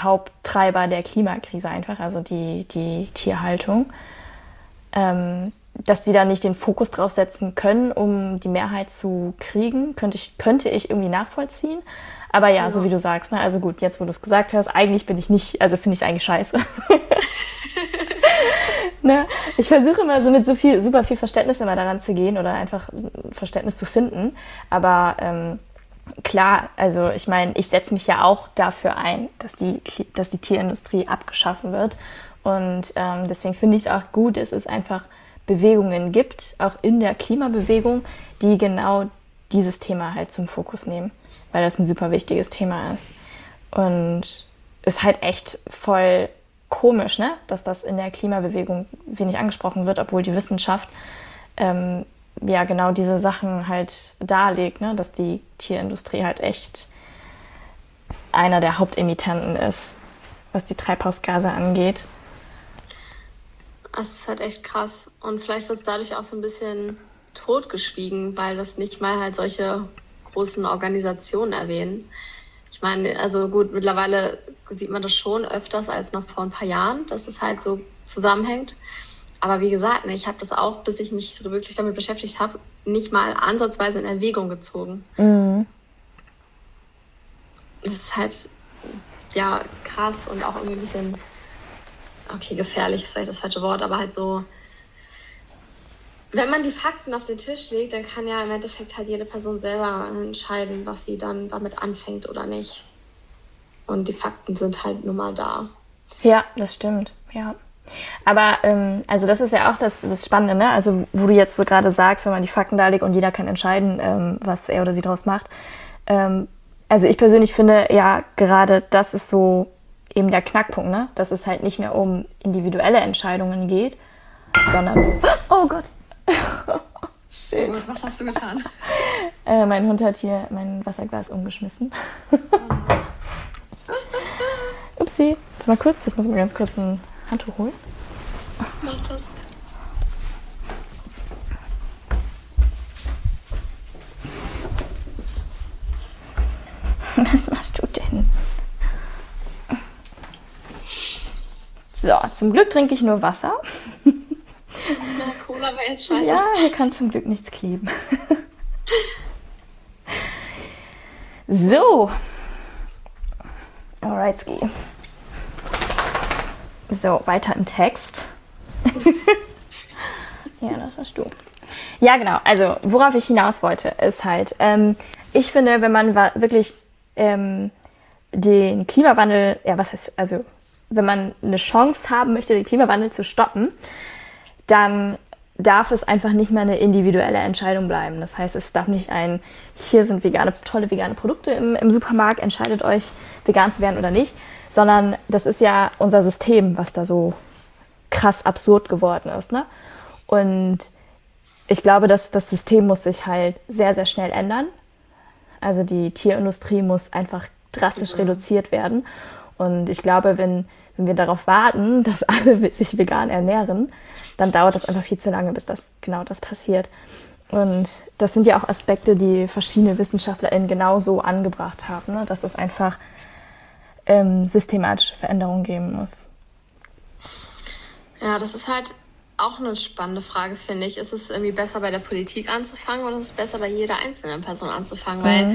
Haupttreiber der Klimakrise einfach, also die Tierhaltung. dass die da nicht den Fokus drauf setzen können, um die Mehrheit zu kriegen, könnte ich irgendwie nachvollziehen. Aber ja, so wie du sagst, ne? Also gut, jetzt wo du es gesagt hast, eigentlich bin ich nicht, also finde ich es eigentlich scheiße. Ne? Ich versuche immer so mit super viel Verständnis immer daran zu gehen oder einfach Verständnis zu finden. Aber klar, also ich meine, ich setze mich ja auch dafür ein, dass die Tierindustrie abgeschaffen wird. Und deswegen finde ich es auch gut, dass es einfach Bewegungen gibt, auch in der Klimabewegung, die genau dieses Thema halt zum Fokus nehmen, weil das ein super wichtiges Thema ist. Und ist halt echt voll komisch, ne, dass das in der Klimabewegung wenig angesprochen wird, obwohl die Wissenschaft ja genau diese Sachen halt darlegt, ne, dass die Tierindustrie halt echt einer der Hauptemittenten ist, was die Treibhausgase angeht. Das ist halt echt krass. Und vielleicht wird es dadurch auch so ein bisschen totgeschwiegen, weil das nicht mal halt solche großen Organisationen erwähnen. Ich meine, also gut, mittlerweile sieht man das schon öfters als noch vor ein paar Jahren, dass es halt so zusammenhängt. Aber wie gesagt, ich habe das auch, bis ich mich wirklich damit beschäftigt habe, nicht mal ansatzweise in Erwägung gezogen. Mhm. Das ist halt, ja, krass und auch irgendwie ein bisschen, okay, gefährlich ist vielleicht das falsche Wort, aber halt so, wenn man die Fakten auf den Tisch legt, dann kann ja im Endeffekt halt jede Person selber entscheiden, was sie dann damit anfängt oder nicht. Und die Fakten sind halt nun mal da. Ja, das stimmt, ja. Aber also das ist ja auch das Spannende, ne? Also wo du jetzt so gerade sagst, wenn man die Fakten darlegt und jeder kann entscheiden, was er oder sie daraus macht. Also ich persönlich finde, ja, gerade das ist so eben der Knackpunkt, ne? Dass es halt nicht mehr um individuelle Entscheidungen geht, sondern... Oh Gott! Shit. Was hast du getan? Mein Hund hat hier mein Wasserglas umgeschmissen. Upsi. Warte mal kurz, ich muss mir ganz kurz ein Handtuch holen. Mach das. Was machst du denn? So, zum Glück trinke ich nur Wasser. Ja, Cola wäre jetzt scheiße. Ja, hier kann zum Glück nichts kleben. So. Alrightski. So, weiter im Text. Ja, das warst du. Ja, genau. Also, worauf ich hinaus wollte, ist halt, ich finde, wenn man wirklich den Klimawandel, ja, was heißt, also, wenn man eine Chance haben möchte, den Klimawandel zu stoppen, dann darf es einfach nicht mehr eine individuelle Entscheidung bleiben. Das heißt, es darf nicht hier sind tolle vegane Produkte im Supermarkt, entscheidet euch, vegan zu werden oder nicht, sondern das ist ja unser System, was da so krass absurd geworden ist, ne? Und ich glaube, dass das System muss sich halt sehr, sehr schnell ändern. Also die Tierindustrie muss einfach drastisch reduziert werden. Und ich glaube, wenn wir darauf warten, dass alle sich vegan ernähren, dann dauert das einfach viel zu lange, bis das passiert. Und das sind ja auch Aspekte, die verschiedene WissenschaftlerInnen genauso angebracht haben, ne? Dass es einfach systematische Veränderungen geben muss. Ja, das ist halt auch eine spannende Frage, finde ich. Ist es irgendwie besser, bei der Politik anzufangen oder ist es besser, bei jeder einzelnen Person anzufangen? Weil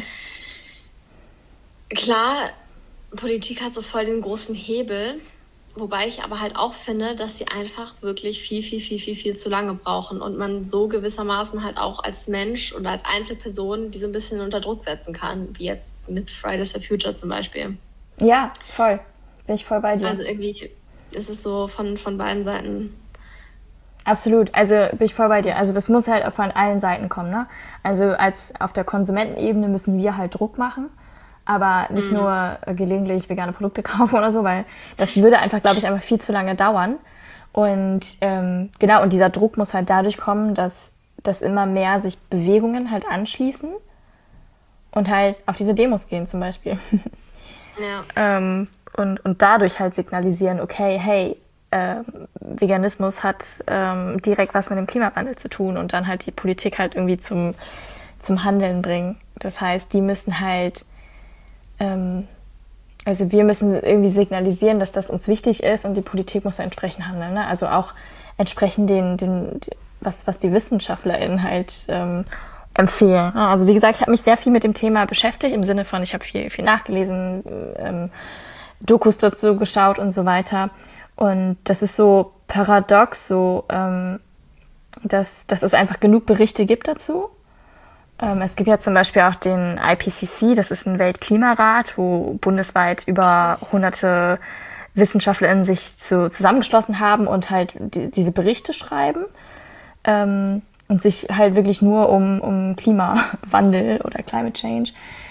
klar, Politik hat so voll den großen Hebel, wobei ich aber halt auch finde, dass sie einfach wirklich viel zu lange brauchen und man so gewissermaßen halt auch als Mensch oder als Einzelperson die so ein bisschen unter Druck setzen kann, wie jetzt mit Fridays for Future zum Beispiel. Ja, voll. Bin ich voll bei dir. Also irgendwie ist es so von beiden Seiten. Absolut, also bin ich voll bei dir. Also das muss halt von allen Seiten kommen, ne? Also auf der Konsumentenebene müssen wir halt Druck machen, aber nicht nur gelegentlich vegane Produkte kaufen oder so, weil das würde einfach, glaube ich, einfach viel zu lange dauern. Und genau, und dieser Druck muss halt dadurch kommen, dass immer mehr sich Bewegungen halt anschließen und halt auf diese Demos gehen zum Beispiel. Ja. Und dadurch halt signalisieren, okay, hey, Veganismus hat direkt was mit dem Klimawandel zu tun und dann halt die Politik halt irgendwie zum Handeln bringen. Das heißt, die müssen halt, also wir müssen irgendwie signalisieren, dass das uns wichtig ist und die Politik muss da entsprechend handeln. Ne? Also auch entsprechend was die WissenschaftlerInnen halt empfehlen. Also wie gesagt, ich habe mich sehr viel mit dem Thema beschäftigt, im Sinne von, ich habe viel nachgelesen, Dokus dazu geschaut und so weiter. Und das ist so paradox, so dass es einfach genug Berichte gibt dazu. Es gibt ja zum Beispiel auch den IPCC, das ist ein Weltklimarat, wo bundesweit über hunderte WissenschaftlerInnen sich zusammengeschlossen haben und halt diese Berichte schreiben. Und sich halt wirklich nur um Klimawandel oder Climate Change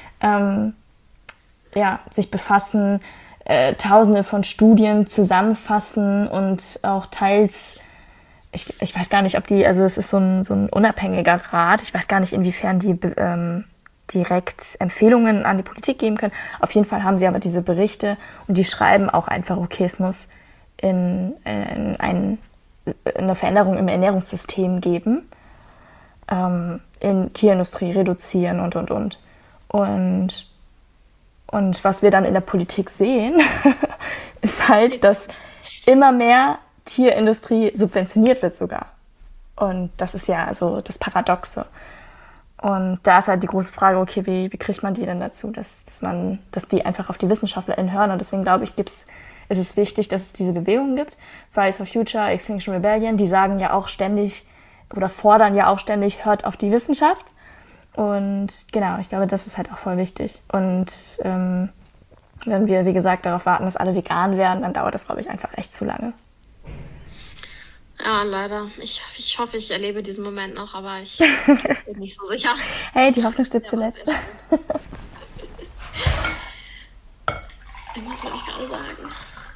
sich befassen, Tausende von Studien zusammenfassen und auch teils, ich weiß gar nicht, ob also es ist so ein unabhängiger Rat, ich weiß gar nicht, inwiefern die direkt Empfehlungen an die Politik geben können. Auf jeden Fall haben sie aber diese Berichte und die schreiben auch einfach, okay, es muss eine Veränderung im Ernährungssystem geben, in Tierindustrie reduzieren und. Und was wir dann in der Politik sehen, ist halt, dass immer mehr Tierindustrie subventioniert wird sogar. Und das ist ja so das Paradoxe. Und da ist halt die große Frage, okay, wie kriegt man die denn dazu, dass die einfach auf die WissenschaftlerInnen hören. Und deswegen glaube ich, ist es wichtig, dass es diese Bewegungen gibt. Fridays for Future, Extinction Rebellion, die sagen ja auch ständig oder fordern ja auch ständig, hört auf die Wissenschaft. Und genau, ich glaube, das ist halt auch voll wichtig. Und wenn wir, wie gesagt, darauf warten, dass alle vegan werden, dann dauert das, glaube ich, einfach echt zu lange. Ja, leider. Ich hoffe, ich erlebe diesen Moment noch, aber ich bin nicht so sicher. Hey, die Hoffnung stirbt zuletzt. Was soll ich gerade sagen?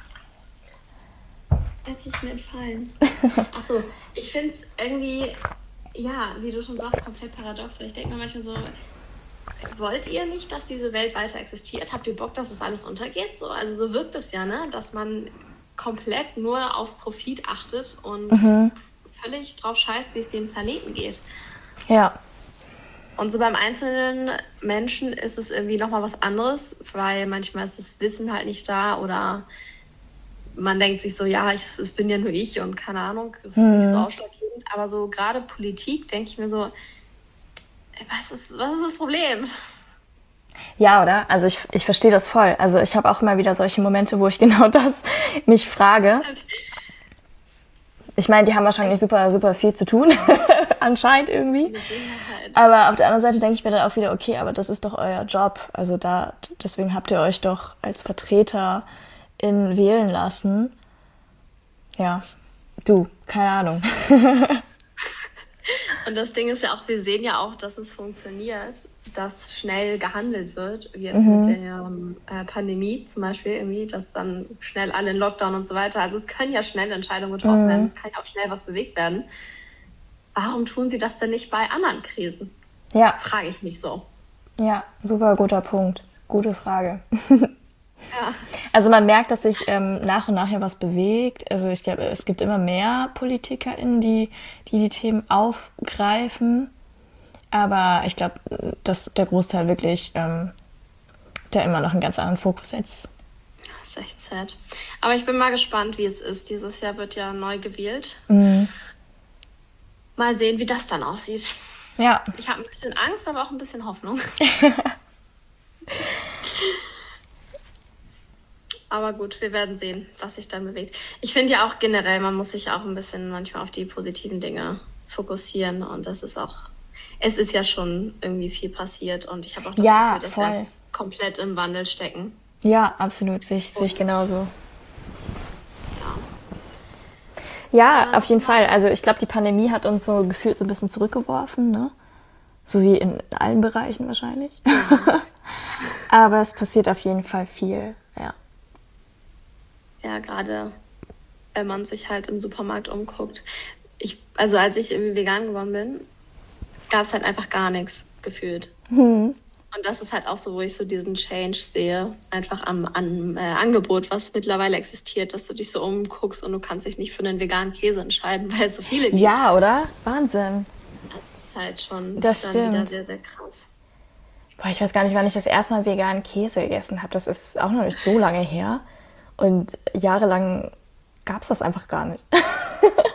Jetzt ist mir entfallen. Achso, ich finde es irgendwie, ja, wie du schon sagst, komplett paradox, weil ich denke mir manchmal so, wollt ihr nicht, dass diese Welt weiter existiert? Habt ihr Bock, dass es alles untergeht? So, also so wirkt es ja, ne? Dass man komplett nur auf Profit achtet und völlig drauf scheißt, wie es dem Planeten geht. Ja. Und so beim einzelnen Menschen ist es irgendwie nochmal was anderes, weil manchmal ist das Wissen halt nicht da oder man denkt sich so, ja, es bin ja nur ich und keine Ahnung, es ist nicht so ausschlaggebend. Aber so gerade Politik denke ich mir so, was ist das Problem? Ja, oder? Also ich verstehe das voll. Also ich habe auch immer wieder solche Momente, wo ich genau das mich frage. Ich meine, die haben wahrscheinlich super, super viel zu tun, anscheinend irgendwie. Aber auf der anderen Seite denke ich mir dann auch wieder, okay, aber das ist doch euer Job. Also deswegen habt ihr euch doch als VertreterInnen wählen lassen. Ja, keine Ahnung. Und das Ding ist ja auch, wir sehen ja auch, dass es funktioniert, dass schnell gehandelt wird, wie jetzt mit der Pandemie zum Beispiel, irgendwie, dass dann schnell alle in Lockdown und so weiter. Also es können ja schnell Entscheidungen getroffen werden, es kann ja auch schnell was bewegt werden. Warum tun sie das denn nicht bei anderen Krisen? Ja. Frage ich mich so. Ja, super guter Punkt. Gute Frage. Ja. Also man merkt, dass sich nach und nach ja was bewegt. Also ich glaube, es gibt immer mehr PolitikerInnen, die Themen aufgreifen. Aber ich glaube, dass der Großteil wirklich da immer noch einen ganz anderen Fokus setzt. Das ist echt sad. Aber ich bin mal gespannt, wie es ist. Dieses Jahr wird ja neu gewählt. Mal sehen, wie das dann aussieht. Ja. Ich habe ein bisschen Angst, aber auch ein bisschen Hoffnung. Aber gut, wir werden sehen, was sich dann bewegt. Ich finde ja auch generell, man muss sich auch ein bisschen manchmal auf die positiven Dinge fokussieren. Und es ist ja schon irgendwie viel passiert. Und ich habe auch das Gefühl, dass wir komplett im Wandel stecken. Ja, absolut, sehe ich genauso. Ja, auf jeden Fall. Also ich glaube, die Pandemie hat uns so gefühlt so ein bisschen zurückgeworfen, ne? So wie in allen Bereichen wahrscheinlich. Aber es passiert auf jeden Fall viel, ja. Ja, gerade wenn man sich halt im Supermarkt umguckt. Also als ich irgendwie vegan geworden bin, gab es halt einfach gar nichts gefühlt. Und das ist halt auch so, wo ich so diesen Change sehe, einfach am Angebot, was mittlerweile existiert, dass du dich so umguckst und du kannst dich nicht für einen veganen Käse entscheiden, weil es so viele gibt. Ja, oder? Wahnsinn. Das ist halt schon das dann stimmt. wieder sehr, sehr krass. Boah, ich weiß gar nicht, wann ich das erste Mal veganen Käse gegessen habe. Das ist auch noch nicht so lange her. Und jahrelang gab es das einfach gar nicht.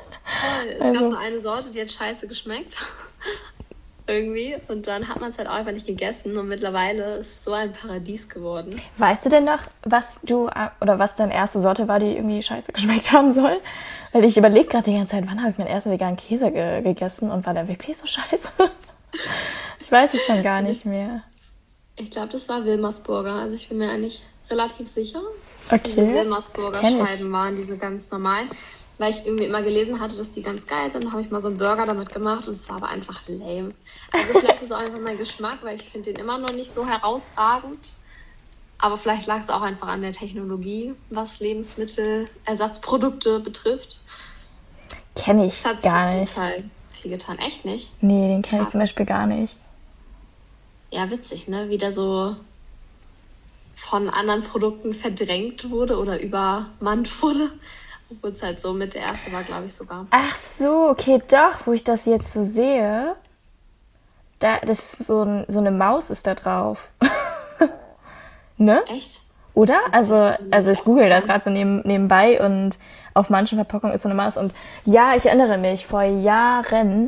Es gab so eine Sorte, die hat scheiße geschmeckt. Irgendwie. Und dann hat man es halt auch einfach nicht gegessen. Und mittlerweile ist es so ein Paradies geworden. Weißt du denn noch, was deine erste Sorte war, die irgendwie scheiße geschmeckt haben soll? Weil ich überlege gerade die ganze Zeit, wann habe ich meinen ersten veganen Käse gegessen und war der wirklich so scheiße? Ich weiß es schon gar nicht mehr. Ich glaube, das war Wilmersburger. Also ich bin mir eigentlich relativ sicher, dass Okay, diese Wilmersburger das kenn ich. Scheiben waren, diese ganz normalen. Weil ich irgendwie immer gelesen hatte, dass die ganz geil sind, habe ich mal so einen Burger damit gemacht und es war aber einfach lame. Also vielleicht ist es auch einfach mein Geschmack, weil ich finde den immer noch nicht so herausragend. Aber vielleicht lag es auch einfach an der Technologie, was Lebensmittelersatzprodukte betrifft. Kenne ich Das hat gar auf jeden nicht. Fall viel getan. Echt nicht? Nee, den kenne ich zum Beispiel gar nicht. Ja, witzig, ne? Wie der so von anderen Produkten verdrängt wurde oder übermannt wurde. Obwohl es halt so mit der erste war, glaube ich sogar. Ach so, okay, doch, wo ich das jetzt so sehe, das ist so eine Maus ist da drauf. Ne? Echt? Oder? Witzig, Also das ist mir ich auch google das aufgefallen. gerade so nebenbei und auf manchen Verpackungen ist so eine Maus. Und ja, ich erinnere mich, vor Jahren,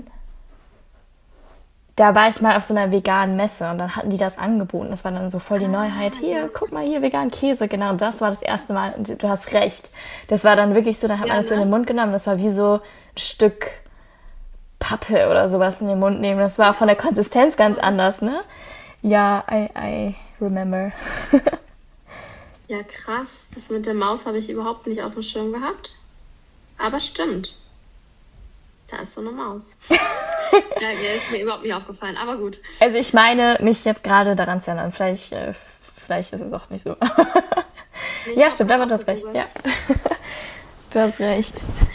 da war ich mal auf so einer veganen Messe und dann hatten die das angeboten. Das war dann so voll die Neuheit. Hier, guck mal, hier veganen Käse. Genau, das war das erste Mal. Und du hast recht. Das war dann wirklich so, da hat man das so in den Mund genommen. Das war wie so ein Stück Pappe oder sowas in den Mund nehmen. Das war von der Konsistenz ganz anders, ne? Ja, I remember. Ja, krass. Das mit der Maus habe ich überhaupt nicht auf dem Schirm gehabt. Aber stimmt. Da ist so eine Maus. Ja, ist mir überhaupt nicht aufgefallen. Aber gut. Also ich meine, mich jetzt gerade daran zu erinnern. Vielleicht ist es auch nicht so. Ich Ja, hab stimmt, grad aber du hast recht. gegoogelt. Ja. Du hast recht.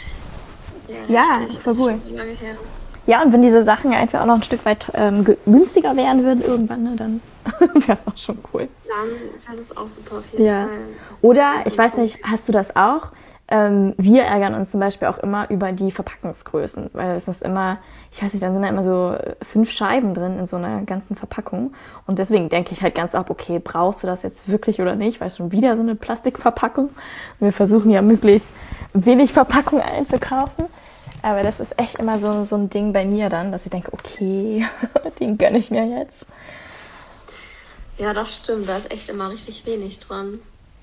Ja, Ja, heftig. voll Ist cool. schon so lange her. Ja, und wenn diese Sachen einfach auch noch ein Stück weit günstiger werden würden irgendwann, ne, dann wäre es auch schon cool. Dann wäre das auch super auf jeden Ja. Fall. Das Oder, ist ich so weiß cool. nicht, hast du das auch? Wir ärgern uns zum Beispiel auch immer über die Verpackungsgrößen, weil es ist immer, ich weiß nicht, dann sind da immer so 5 Scheiben drin in so einer ganzen Verpackung. Und deswegen denke ich halt ganz ab, okay, brauchst du das jetzt wirklich oder nicht? Weil schon wieder so eine Plastikverpackung. Und wir versuchen ja möglichst wenig Verpackung einzukaufen. Aber das ist echt immer so ein Ding bei mir dann, dass ich denke, okay, den gönne ich mir jetzt. Ja, das stimmt. Da ist echt immer richtig wenig dran.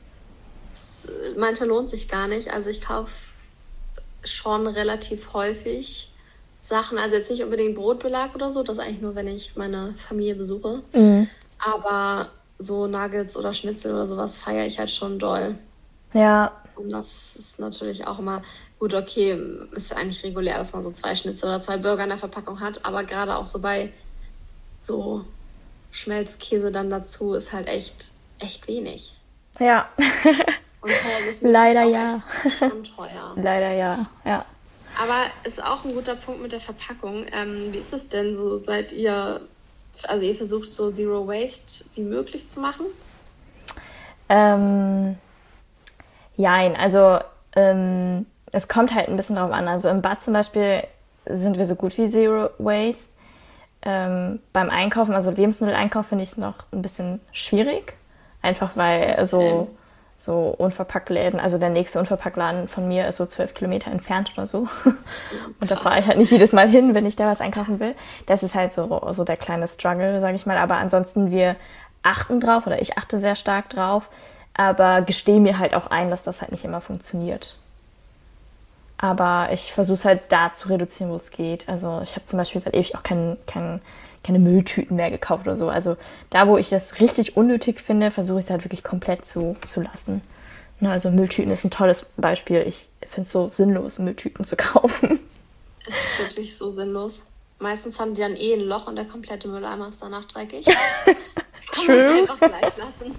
Manchmal lohnt sich gar nicht. Also ich kaufe schon relativ häufig Sachen, also jetzt nicht unbedingt Brotbelag oder so, das eigentlich nur, wenn ich meine Familie besuche. Aber so Nuggets oder Schnitzel oder sowas feiere ich halt schon doll. Ja, Und das ist natürlich auch immer gut, okay, ist eigentlich regulär, dass man so 2 Schnitzel oder 2 Burger in der Verpackung hat, aber gerade auch so bei so Schmelzkäse dann dazu ist halt echt wenig. ja, Und verhältnismäßig Leider auch ja. echt schon teuer. leider ja, ja. Aber ist auch ein guter Punkt mit der Verpackung. Wie ist es denn so, ihr versucht so Zero Waste wie möglich zu machen? Jein, also es kommt halt ein bisschen drauf an. Also im Bad zum Beispiel sind wir so gut wie Zero Waste. Beim Einkaufen, also Lebensmitteleinkauf, finde ich es noch ein bisschen schwierig. Einfach weil so Unverpacktläden, also der nächste Unverpacktladen von mir ist so 12 Kilometer entfernt oder so. Und da fahre ich halt nicht jedes Mal hin, wenn ich da was einkaufen will. Das ist halt so der kleine Struggle, sage ich mal. Aber ansonsten, wir achten drauf oder ich achte sehr stark drauf, aber gestehe mir halt auch ein, dass das halt nicht immer funktioniert. Aber ich versuche es halt da zu reduzieren, wo es geht. Also ich habe zum Beispiel seit ewig auch keine Mülltüten mehr gekauft oder so. Also da, wo ich das richtig unnötig finde, versuche ich es halt wirklich komplett zu lassen. Ne, also Mülltüten ist ein tolles Beispiel. Ich finde es so sinnlos, Mülltüten zu kaufen. Es ist wirklich so sinnlos. Meistens haben die dann ein Loch und der komplette Mülleimer ist danach dreckig. Kann man es einfach gleich lassen.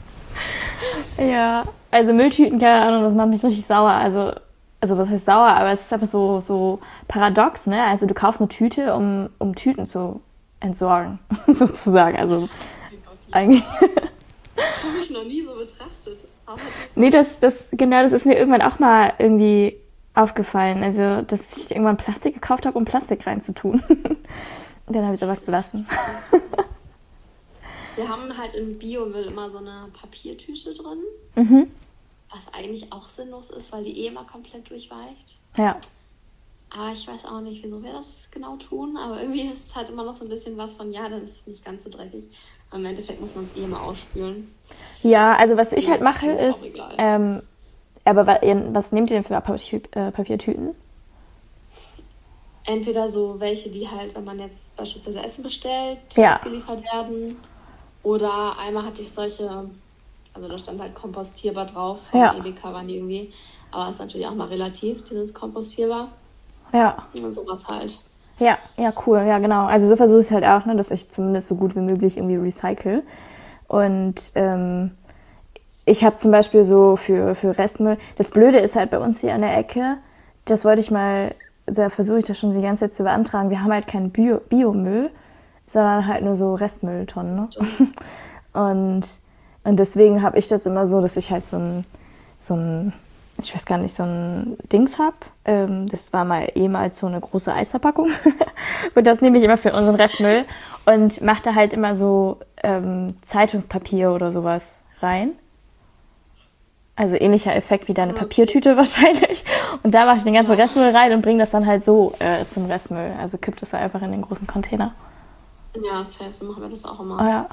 Ja, also Mülltüten, keine Ahnung, das macht mich richtig sauer. Also was heißt sauer, aber es ist einfach so paradox, ne? Also du kaufst eine Tüte, um Tüten zu entsorgen, sozusagen. Also eigentlich. Das habe ich noch nie so betrachtet. Aber Nee, das ist mir irgendwann auch mal irgendwie aufgefallen. Also, dass ich irgendwann Plastik gekauft habe, um Plastik reinzutun. Und dann habe ich es aber gelassen. wir haben halt im Biomüll immer so eine Papiertüte drin. Was eigentlich auch sinnlos ist, weil die immer komplett durchweicht. Ja. Aber ich weiß auch nicht, wieso wir das genau tun. Aber irgendwie ist es halt immer noch so ein bisschen was von, ja, dann ist es nicht ganz so dreckig. Aber im Endeffekt muss man es eh immer ausspülen. Ja, also was ich halt ist mache eigentlich auch ist, egal. aber was nehmt ihr denn für Papiertüten? Entweder so welche, die halt, wenn man jetzt beispielsweise Essen bestellt, Ja. geliefert werden. Oder einmal hatte ich solche, also da stand halt kompostierbar drauf. Von Ja. Edeka waren die irgendwie. Aber ist natürlich auch mal relativ, dieses kompostierbar. Ja. Und sowas halt. Ja, cool, ja, genau. Also so versuche ich es halt auch, ne, dass ich zumindest so gut wie möglich irgendwie recycle. Und ich habe zum Beispiel so für Restmüll, das Blöde ist halt bei uns hier an der Ecke, das wollte ich mal, da versuche ich das schon die ganze Zeit zu beantragen, wir haben halt keinen Biomüll, sondern halt nur so Restmülltonnen. Ne? Und deswegen habe ich das immer so, dass ich halt so ein ich weiß gar nicht, so ein Dings habe. Das war mal ehemals so eine große Eisverpackung. Und das nehme ich immer für unseren Restmüll und mache da halt immer so Zeitungspapier oder sowas rein. Also ähnlicher Effekt wie deine Papiertüte wahrscheinlich. Und da mache ich den ganzen Restmüll rein und bringe das dann halt so zum Restmüll. Also kipp das da einfach in den großen Container. Ja, safe, so machen wir das auch immer. Oh, ja.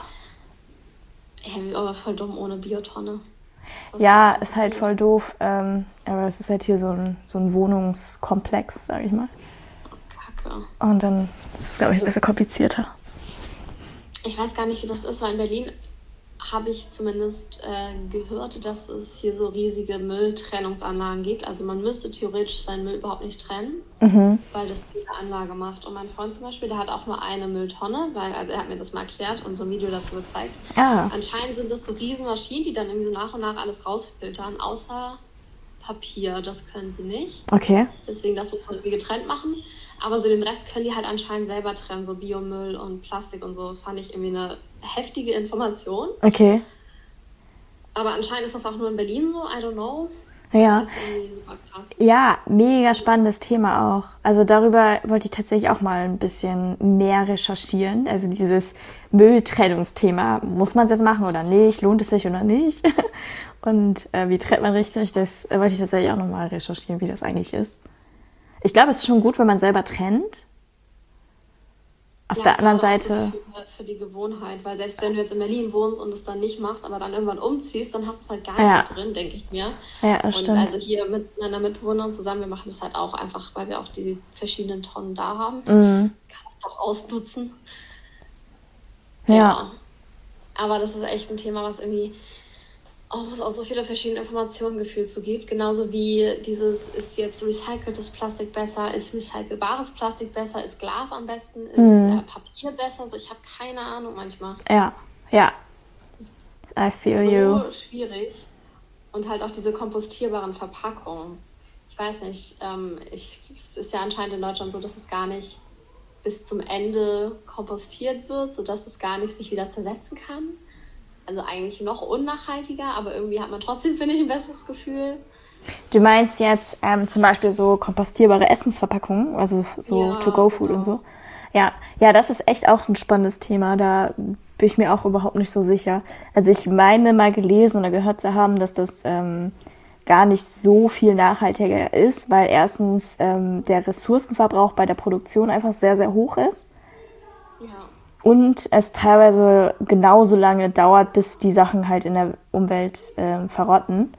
Ey, aber voll dumm ohne Biotonne. Ja, ist halt voll doof. Aber es ist halt hier so ein Wohnungskomplex, sag ich mal. Kacke. Und dann ist es, glaube ich, ein bisschen komplizierter. Ich weiß gar nicht, wie das ist, weil in Berlin habe ich zumindest gehört, dass es hier so riesige Mülltrennungsanlagen gibt. Also man müsste theoretisch seinen Müll überhaupt nicht trennen, weil das diese Anlage macht. Und mein Freund zum Beispiel, der hat auch nur eine Mülltonne, also er hat mir das mal erklärt und so ein Video dazu gezeigt. Ah. Anscheinend sind das so riesen Maschinen, die dann irgendwie so nach und nach alles rausfiltern, außer Papier, das können sie nicht. Okay. Deswegen, das muss man irgendwie getrennt machen. Aber so den Rest können die halt anscheinend selber trennen, so Biomüll und Plastik und so. Fand ich irgendwie eine heftige Information. Okay. Aber anscheinend ist das auch nur in Berlin so, I don't know. Ja. Das ist irgendwie super krass. Ja, mega spannendes Thema auch. Also darüber wollte ich tatsächlich auch mal ein bisschen mehr recherchieren. Also dieses Mülltrennungsthema. Muss man es jetzt machen oder nicht? Lohnt es sich oder nicht? Und wie trennt man richtig? Das wollte ich tatsächlich auch nochmal recherchieren, wie das eigentlich ist. Ich glaube, es ist schon gut, wenn man selber trennt. Auf der anderen Seite... So für die Gewohnheit, weil selbst wenn du jetzt in Berlin wohnst und es dann nicht machst, aber dann irgendwann umziehst, dann hast du es halt gar nicht so drin, denke ich mir. Ja, das und stimmt. also hier mit meiner Mitbewohnerin zusammen, wir machen das halt auch einfach, weil wir auch die verschiedenen Tonnen da haben. Kann man es auch ausnutzen. Ja. Aber das ist echt ein Thema, was irgendwie... wo es auch so viele verschiedene Informationen gefühlt zu gibt. Genauso wie dieses, ist jetzt recyceltes Plastik besser, ist recycelbares Plastik besser, ist Glas am besten, ist Papier besser. Also ich habe keine Ahnung manchmal. Ja. Das ist I feel you. so schwierig. Und halt auch diese kompostierbaren Verpackungen. Ich weiß nicht, es ist ja anscheinend in Deutschland so, dass es gar nicht bis zum Ende kompostiert wird, sodass es gar nicht sich wieder zersetzen kann. Also eigentlich noch unnachhaltiger, aber irgendwie hat man trotzdem, finde ich, ein besseres Gefühl. Du meinst jetzt zum Beispiel so kompostierbare Essensverpackungen, also so To-Go-Food und so? Ja, das ist echt auch ein spannendes Thema. Da bin ich mir auch überhaupt nicht so sicher. Also ich meine mal gelesen oder gehört zu haben, dass das gar nicht so viel nachhaltiger ist, weil erstens der Ressourcenverbrauch bei der Produktion einfach sehr, sehr hoch ist. Ja. Und es teilweise genauso lange dauert, bis die Sachen halt in der Umwelt verrotten,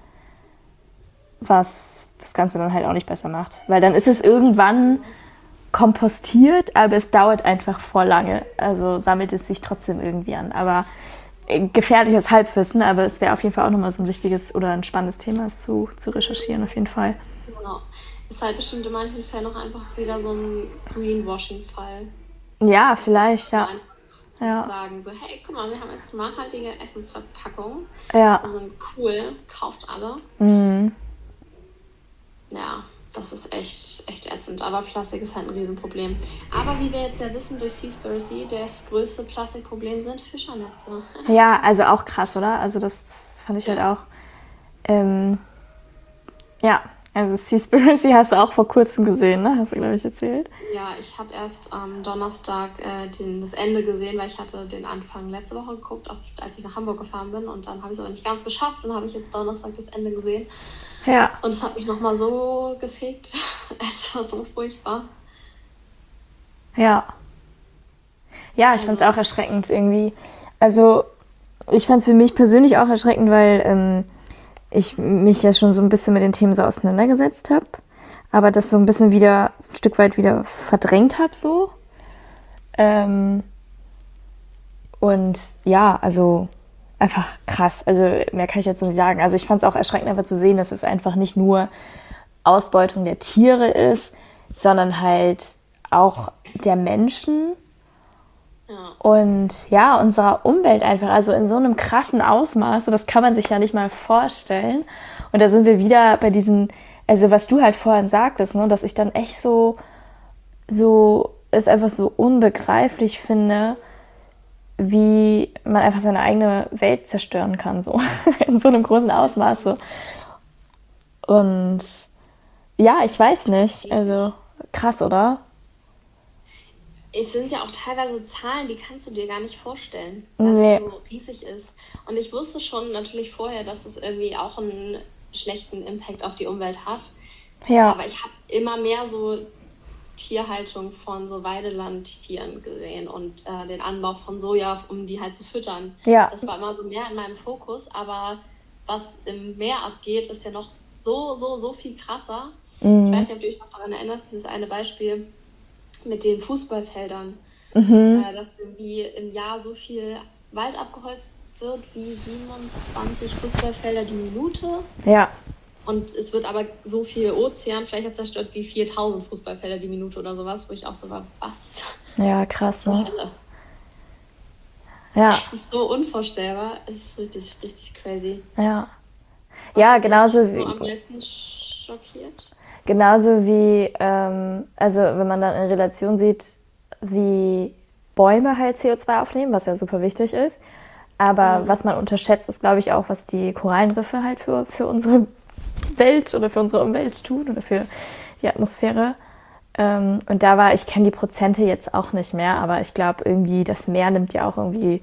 was das Ganze dann halt auch nicht besser macht. Weil dann ist es irgendwann kompostiert, aber es dauert einfach voll lange. Also sammelt es sich trotzdem irgendwie an. Aber gefährliches Halbwissen, aber es wäre auf jeden Fall auch nochmal so ein wichtiges oder ein spannendes Thema, es zu recherchieren auf jeden Fall. Genau. Ist halt bestimmt in manchen Fällen auch einfach wieder so ein Greenwashing-Fall. Ja, vielleicht, ja. Sagen so, hey, guck mal, wir haben jetzt nachhaltige Essensverpackungen. Ja. Die sind cool, kauft alle. Ja, das ist echt ätzend. Aber Plastik ist halt ein Riesenproblem. Aber wie wir jetzt ja wissen durch Seaspiracy, das größte Plastikproblem sind Fischernetze. Ja, also auch krass, oder? Also das fand ich halt auch. Also Seaspiracy hast du auch vor kurzem gesehen, ne? Hast du, glaube ich, erzählt. Ja, ich habe erst am Donnerstag das Ende gesehen, weil ich hatte den Anfang letzte Woche geguckt, als ich nach Hamburg gefahren bin. Und dann habe ich es aber nicht ganz geschafft und habe ich jetzt Donnerstag das Ende gesehen. Ja. Und es hat mich nochmal so gefickt. Es war so furchtbar. Ja. Ja, ich fand es auch erschreckend irgendwie. Also ich fand es für mich persönlich auch erschreckend, weil ich mich ja schon so ein bisschen mit den Themen so auseinandergesetzt habe, aber das so ein bisschen wieder, ein Stück weit wieder verdrängt habe so. Und ja, also einfach krass. Also mehr kann ich jetzt so nicht sagen. Also ich fand es auch erschreckend einfach zu sehen, dass es einfach nicht nur Ausbeutung der Tiere ist, sondern halt auch der Menschen. Und ja, unserer Umwelt einfach, also in so einem krassen Ausmaß, das kann man sich ja nicht mal vorstellen. Und da sind wir wieder bei diesen, also was du halt vorhin sagtest, ne, dass ich dann echt so es einfach so unbegreiflich finde, wie man einfach seine eigene Welt zerstören kann, so in so einem großen Ausmaß. So. Und ja, ich weiß nicht, also krass, oder? Es sind ja auch teilweise Zahlen, die kannst du dir gar nicht vorstellen, weil es so riesig ist. Und ich wusste schon natürlich vorher, dass es irgendwie auch einen schlechten Impact auf die Umwelt hat. Ja. Aber ich habe immer mehr so Tierhaltung von so Weidelandtieren gesehen und den Anbau von Soja, um die halt zu füttern. Ja. Das war immer so mehr in meinem Fokus, aber was im Meer abgeht, ist ja noch so viel krasser. Mhm. Ich weiß nicht, ob du dich noch daran erinnerst, dieses eine Beispiel mit den Fußballfeldern, dass irgendwie im Jahr so viel Wald abgeholzt wird wie 27 Fußballfelder die Minute. Ja. Und es wird aber so viel Ozeanfläche zerstört wie 4000 Fußballfelder die Minute oder sowas, wo ich auch so war, was? Ja, krass, ne? Ja. Es ist so unvorstellbar, es ist richtig, richtig crazy. Ja. Ja, genauso wie... am meisten schockiert? Genauso wie, also wenn man dann in Relation sieht, wie Bäume halt CO2 aufnehmen, was ja super wichtig ist. Aber was man unterschätzt, ist, glaube ich, auch, was die Korallenriffe halt für unsere Welt oder für unsere Umwelt tun oder für die Atmosphäre. Und ich kenne die Prozente jetzt auch nicht mehr, aber ich glaube irgendwie, das Meer nimmt ja auch irgendwie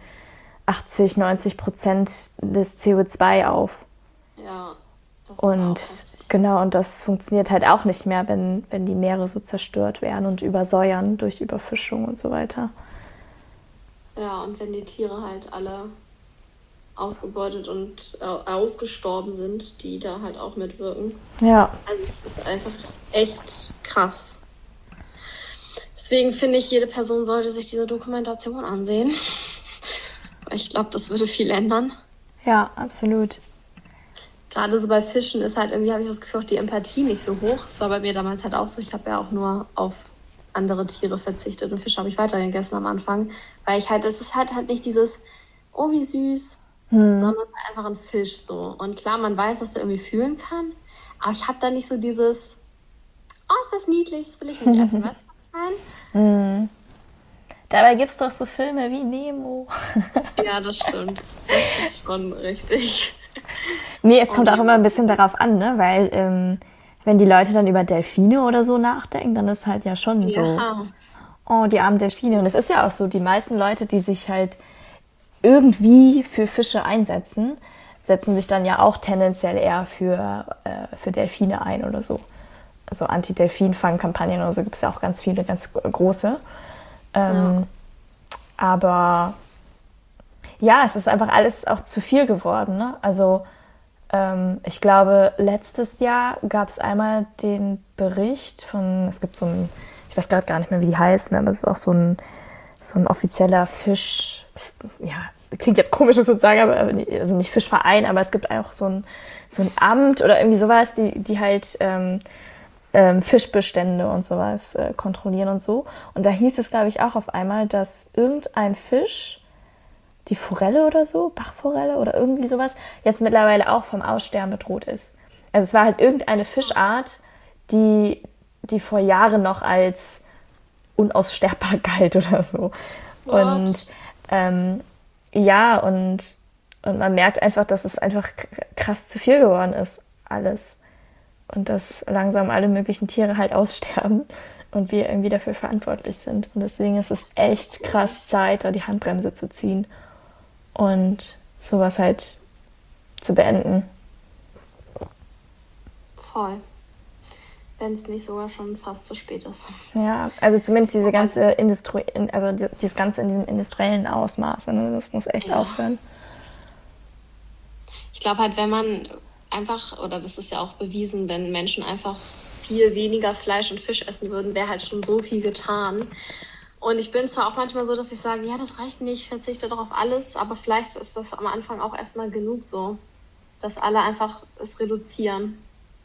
80-90% des CO2 auf. Ja, das und genau, und das funktioniert halt auch nicht mehr, wenn die Meere so zerstört werden und übersäuern durch Überfischung und so weiter. Ja, und wenn die Tiere halt alle ausgebeutet und ausgestorben sind, die da halt auch mitwirken. Ja. Also es ist einfach echt krass. Deswegen finde ich, jede Person sollte sich diese Dokumentation ansehen. Ich glaube, das würde viel ändern. Ja, absolut. Gerade so bei Fischen ist halt irgendwie, habe ich das Gefühl, auch die Empathie nicht so hoch. Das war bei mir damals halt auch so. Ich habe ja auch nur auf andere Tiere verzichtet und Fische habe ich weiter gegessen am Anfang. Weil es ist halt nicht dieses, oh wie süß, sondern es ist einfach ein Fisch so. Und klar, man weiß, dass der irgendwie fühlen kann, aber ich habe da nicht so dieses, oh, ist das niedlich, das will ich nicht essen. Weißt du, was ich meine? Dabei gibt es doch so Filme wie Nemo. Ja, das stimmt. Das ist schon richtig. Nee, es kommt auch immer ein bisschen darauf an, ne? Weil wenn die Leute dann über Delfine oder so nachdenken, dann ist halt ja schon so, oh, die armen Delfine. Und es ist ja auch so, die meisten Leute, die sich halt irgendwie für Fische einsetzen, setzen sich dann ja auch tendenziell eher für Delfine ein oder so. Also Anti-Delfin-Fang-Kampagnen oder so gibt es ja auch ganz viele, ganz große. Aber ja, es ist einfach alles auch zu viel geworden, ne? Also ich glaube, letztes Jahr gab es einmal den Bericht es gibt so ein, ich weiß gerade gar nicht mehr, wie die heißt, ne? Aber es ist auch so ein offizieller Fisch, ja, klingt jetzt komisch sozusagen, aber also nicht Fischverein, aber es gibt auch so ein Amt oder irgendwie sowas, die halt Fischbestände und sowas kontrollieren und so. Und da hieß es, glaube ich, auch auf einmal, dass irgendein Fisch, die Forelle oder so, Bachforelle oder irgendwie sowas, jetzt mittlerweile auch vom Aussterben bedroht ist. Also es war halt irgendeine Fischart, die vor Jahren noch als unaussterbbar galt oder so. Und ja, und man merkt einfach, dass es einfach krass zu viel geworden ist, alles. und dass langsam alle möglichen Tiere halt aussterben und wir irgendwie dafür verantwortlich sind. Und deswegen ist es echt krass Zeit, da die Handbremse zu ziehen und sowas halt zu beenden. Voll. Wenn es nicht sogar schon fast zu spät ist. Ja, also zumindest diese ganze Industrie, also das Ganze in diesem industriellen Ausmaß, ne? Das muss echt aufhören. Ich glaube halt, wenn man einfach, oder das ist ja auch bewiesen, wenn Menschen einfach viel weniger Fleisch und Fisch essen würden, wäre halt schon so viel getan. Und ich bin zwar auch manchmal so, dass ich sage, ja, das reicht nicht, ich verzichte doch auf alles, aber vielleicht ist das am Anfang auch erstmal genug so, dass alle einfach es reduzieren.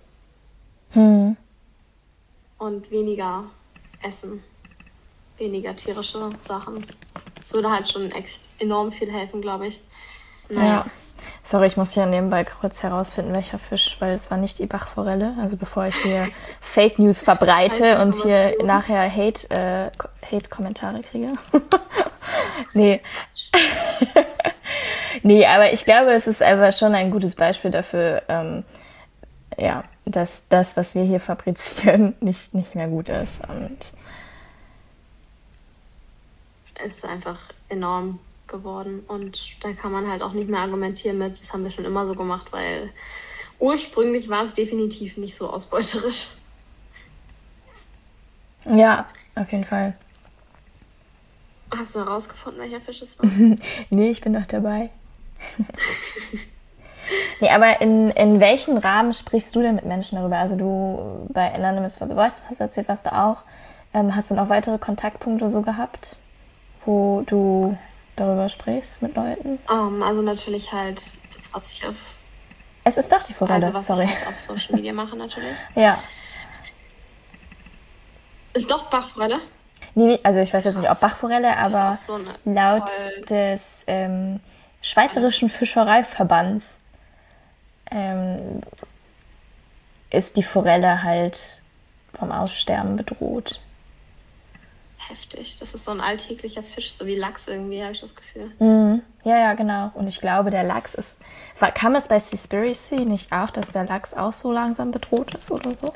Und weniger essen, weniger tierische Sachen. Das würde halt schon enorm viel helfen, glaube ich. Naja. Ja. Sorry, ich muss hier nebenbei kurz herausfinden, welcher Fisch, weil es war nicht die Bachforelle. Also bevor ich hier Fake News verbreite und hier nachher Hate-Kommentare kriege. Nee. Nee, aber ich glaube, es ist einfach schon ein gutes Beispiel dafür, ja, dass das, was wir hier fabrizieren, nicht mehr gut ist. Und es ist einfach enorm geworden und da kann man halt auch nicht mehr argumentieren mit, das haben wir schon immer so gemacht, weil ursprünglich war es definitiv nicht so ausbeuterisch. Ja, auf jeden Fall. Hast du herausgefunden, welcher Fisch es war? Nee, ich bin noch dabei. Nee, aber in welchen Rahmen sprichst du denn mit Menschen darüber? Also du bei Anonymous for the Voice hast du erzählt, was du auch. Hast du noch weitere Kontaktpunkte so gehabt, wo du darüber sprichst mit Leuten? Also natürlich halt, das was ich auf... Es ist doch die Forelle, also was sorry. ich halt auf Social Media mache natürlich. Ja. Ist doch Bachforelle? Nee, also ich weiß jetzt nicht, ob Bachforelle, aber so laut des Schweizerischen Fischereiverbands ist die Forelle halt vom Aussterben bedroht. Heftig. Das ist so ein alltäglicher Fisch, so wie Lachs irgendwie, habe ich das Gefühl. Ja, genau. Und ich glaube, der Lachs ist... Kam es bei Seaspiracy nicht auch, dass der Lachs auch so langsam bedroht ist oder so?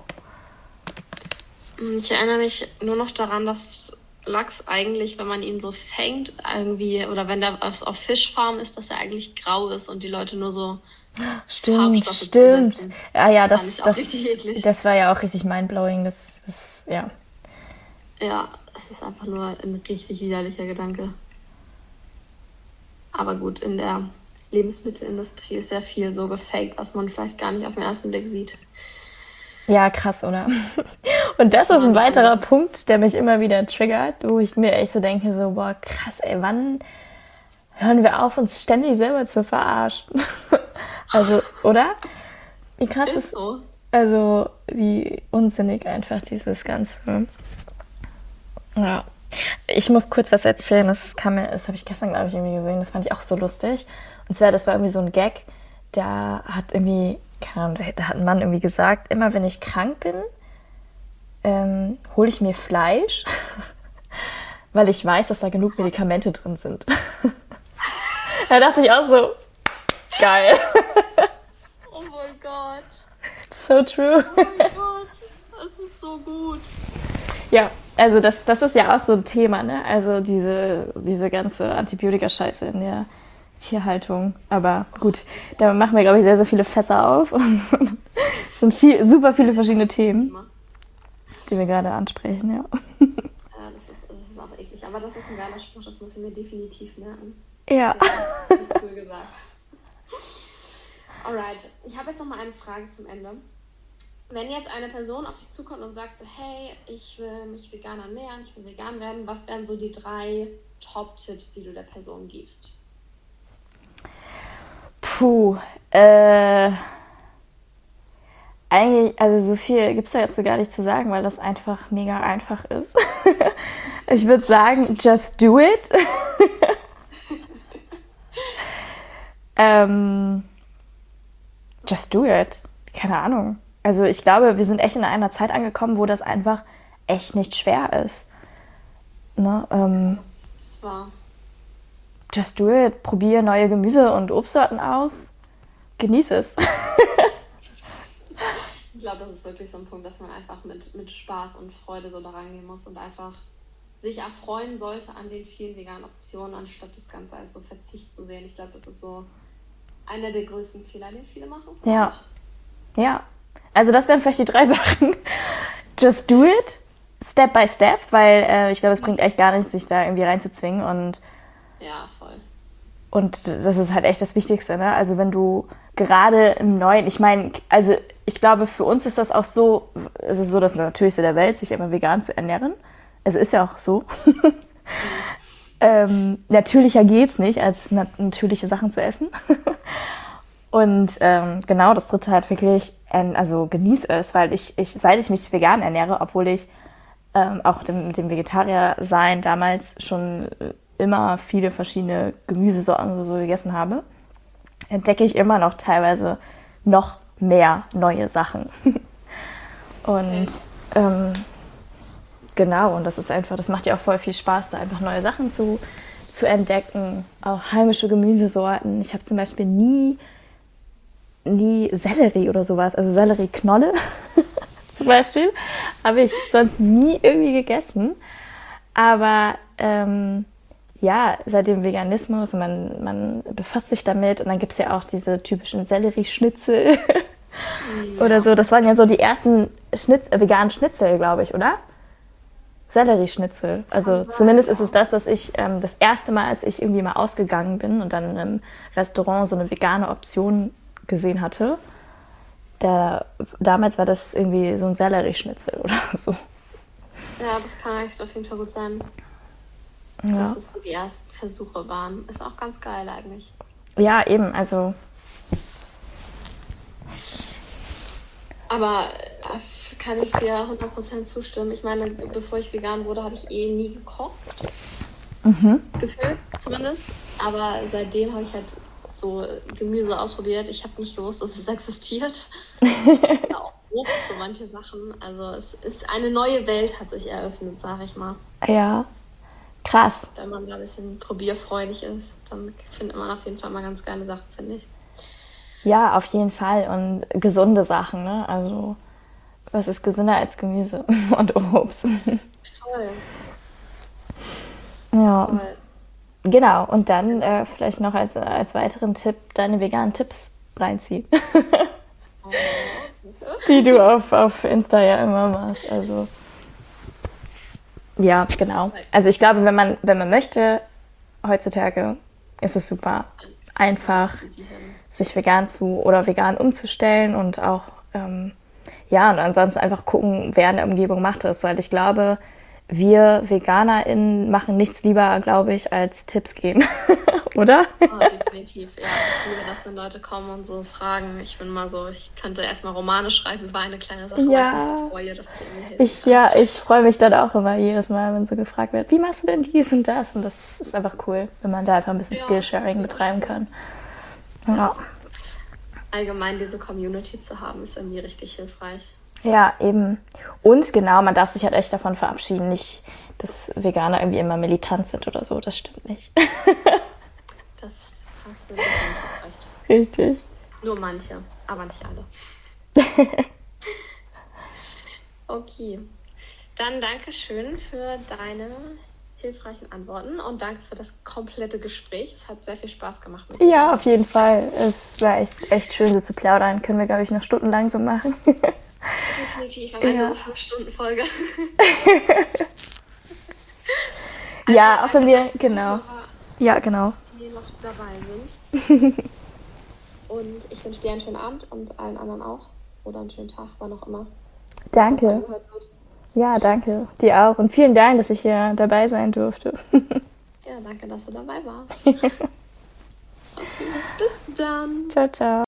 Ich erinnere mich nur noch daran, dass Lachs eigentlich, wenn man ihn so fängt, irgendwie, oder wenn der auf Fischfarm ist, dass er eigentlich grau ist und die Leute nur so Farbstoffe zusetzen. Ja, das fand ich auch richtig eklig. Das war ja auch richtig mindblowing. Das ja. Ja, es ist einfach nur ein richtig widerlicher Gedanke. Aber gut, in der Lebensmittelindustrie ist ja viel so gefaked, was man vielleicht gar nicht auf den ersten Blick sieht. Ja, krass, oder? Und das ist ein weiterer Punkt, der mich immer wieder triggert, wo ich mir echt so denke, so, boah, krass, ey, wann hören wir auf, uns ständig selber zu verarschen? Also, oder? Wie krass ist so. Also, wie unsinnig einfach dieses Ganze. Ja. Ich muss kurz was erzählen, das habe ich gestern, glaube ich, irgendwie gesehen, das fand ich auch so lustig. Und zwar, das war irgendwie so ein Gag, der hat irgendwie, keine Ahnung, da hat ein Mann irgendwie gesagt, immer wenn ich krank bin, hole ich mir Fleisch, weil ich weiß, dass da genug Medikamente drin sind. Da dachte ich auch so, geil. Oh mein Gott. So true. Oh mein Gott, das ist so gut. Ja, also das ist ja auch so ein Thema, ne? Also diese ganze Antibiotika-Scheiße in der Tierhaltung. Aber gut, da machen wir, glaube ich, sehr, sehr viele Fässer auf. Es sind super viele verschiedene Themen, die wir gerade ansprechen, ja. Ja, das ist auch eklig. Aber das ist ein geiler Spruch, das muss ich mir definitiv merken. Ja. Cool gesagt. Alright, ich habe jetzt noch mal eine Frage zum Ende. Wenn jetzt eine Person auf dich zukommt und sagt so, hey, ich will mich vegan ernähren, ich will vegan werden, was wären so die 3 Top-Tipps, die du der Person gibst? Puh, eigentlich, also so viel gibt es da jetzt so gar nicht zu sagen, weil das einfach mega einfach ist. Ich würde sagen, just do it. Just do it. Keine Ahnung. Also ich glaube, wir sind echt in einer Zeit angekommen, wo das einfach echt nicht schwer ist. Ne? Das war... Just do it. Probier neue Gemüse- und Obstsorten aus. Genieß es. Ich glaube, das ist wirklich so ein Punkt, dass man einfach mit Spaß und Freude so da rangehen muss und einfach sich erfreuen sollte an den vielen veganen Optionen, anstatt das Ganze als so Verzicht zu sehen. Ich glaube, das ist so einer der größten Fehler, den viele machen. Ja. Ja. Also das wären vielleicht die 3 Sachen. Just do it, step by step, weil ich glaube, es bringt echt gar nichts, sich da irgendwie reinzuzwingen. Und ja, voll. Und das ist halt echt das Wichtigste, ne? Also wenn du gerade im Neuen, ich meine, also ich glaube, für uns ist das auch so, es ist so das Natürlichste der Welt, sich immer vegan zu ernähren. Also ist ja auch so. Natürlicher geht's nicht, als natürliche Sachen zu essen. Und genau, das dritte halt wirklich, also genieße es, weil seit ich mich vegan ernähre, obwohl ich auch mit dem Vegetarier-Sein damals schon immer viele verschiedene Gemüsesorten so gegessen habe, entdecke ich immer noch teilweise noch mehr neue Sachen. Und genau, und das ist einfach, das macht ja auch voll viel Spaß, da einfach neue Sachen zu entdecken. Auch heimische Gemüsesorten. Ich habe zum Beispiel nie Sellerie oder sowas, also Sellerieknolle zum Beispiel, habe ich sonst nie irgendwie gegessen. Aber ja, seit dem Veganismus, man befasst sich damit und dann gibt es ja auch diese typischen Sellerieschnitzel oder so. Das waren ja so die ersten veganen Schnitzel, glaube ich, oder? Sellerieschnitzel. Also zumindest ist es das, was ich das erste Mal, als ich irgendwie mal ausgegangen bin und dann in einem Restaurant so eine vegane Option gesehen hatte. Damals war das irgendwie so ein Sellerieschnitzel oder so. Ja, das kann echt auf jeden Fall gut sein. Ja. Dass es so die ersten Versuche waren. Ist auch ganz geil eigentlich. Ja, eben, also. Aber kann ich dir 100% zustimmen. Ich meine, bevor ich vegan wurde, habe ich nie gekocht. Gefühlt zumindest. Aber seitdem habe ich halt so Gemüse ausprobiert. Ich habe nicht gewusst, dass es existiert. Oder auch Obst, so manche Sachen. Also es ist eine neue Welt, hat sich eröffnet, sage ich mal. Ja. Krass. Wenn man da ein bisschen probierfreudig ist, dann findet man auf jeden Fall mal ganz geile Sachen, finde ich. Ja, auf jeden Fall. Und gesunde Sachen, ne? Also, was ist gesünder als Gemüse und Obst? Toll. Ja. Toll. Genau. Und dann vielleicht noch als weiteren Tipp deine veganen Tipps reinziehen. Oh, die du auf Insta ja immer machst. Also. Ja, genau. Also ich glaube, wenn man möchte, heutzutage ist es super einfach, sich vegan umzustellen und auch, ja, und ansonsten einfach gucken, wer in der Umgebung macht es. Weil ich glaube, wir VeganerInnen machen nichts lieber, glaube ich, als Tipps geben. Oder? Oh, definitiv, ja. Ich liebe das, wenn Leute kommen und so fragen. Ich bin mal so, ich könnte erstmal Romane schreiben, war eine kleine Sache, ja. weil ich mich so freue, dass die mir hilft. Ich freue mich dann auch immer jedes Mal, wenn so gefragt wird, wie machst du denn dies und das? Und das ist einfach cool, wenn man da einfach ein bisschen Skillsharing betreiben kann. Ja. Allgemein diese Community zu haben, ist irgendwie richtig hilfreich. Ja, eben. Und genau, man darf sich halt echt davon verabschieden, nicht, dass Veganer irgendwie immer militant sind oder so. Das stimmt nicht. Das hast du definitiv recht. Richtig. Nur manche, aber nicht alle. Okay. Dann danke schön für deine hilfreichen Antworten und danke für das komplette Gespräch. Es hat sehr viel Spaß gemacht mit dir. Ja, auf jeden Fall. Es war echt schön, so zu plaudern. Können wir, glaube ich, noch stundenlang so machen. Definitiv, am Ende so 5-Stunden-Folge. Ja, auch wenn wir, genau. Ja, genau. Die noch dabei sind. Und ich wünsche dir einen schönen Abend und allen anderen auch. Oder einen schönen Tag, wann auch immer. Danke. Ja, danke. Dir auch. Und vielen Dank, dass ich hier dabei sein durfte. Ja, danke, dass du dabei warst. Okay, bis dann. Ciao, ciao.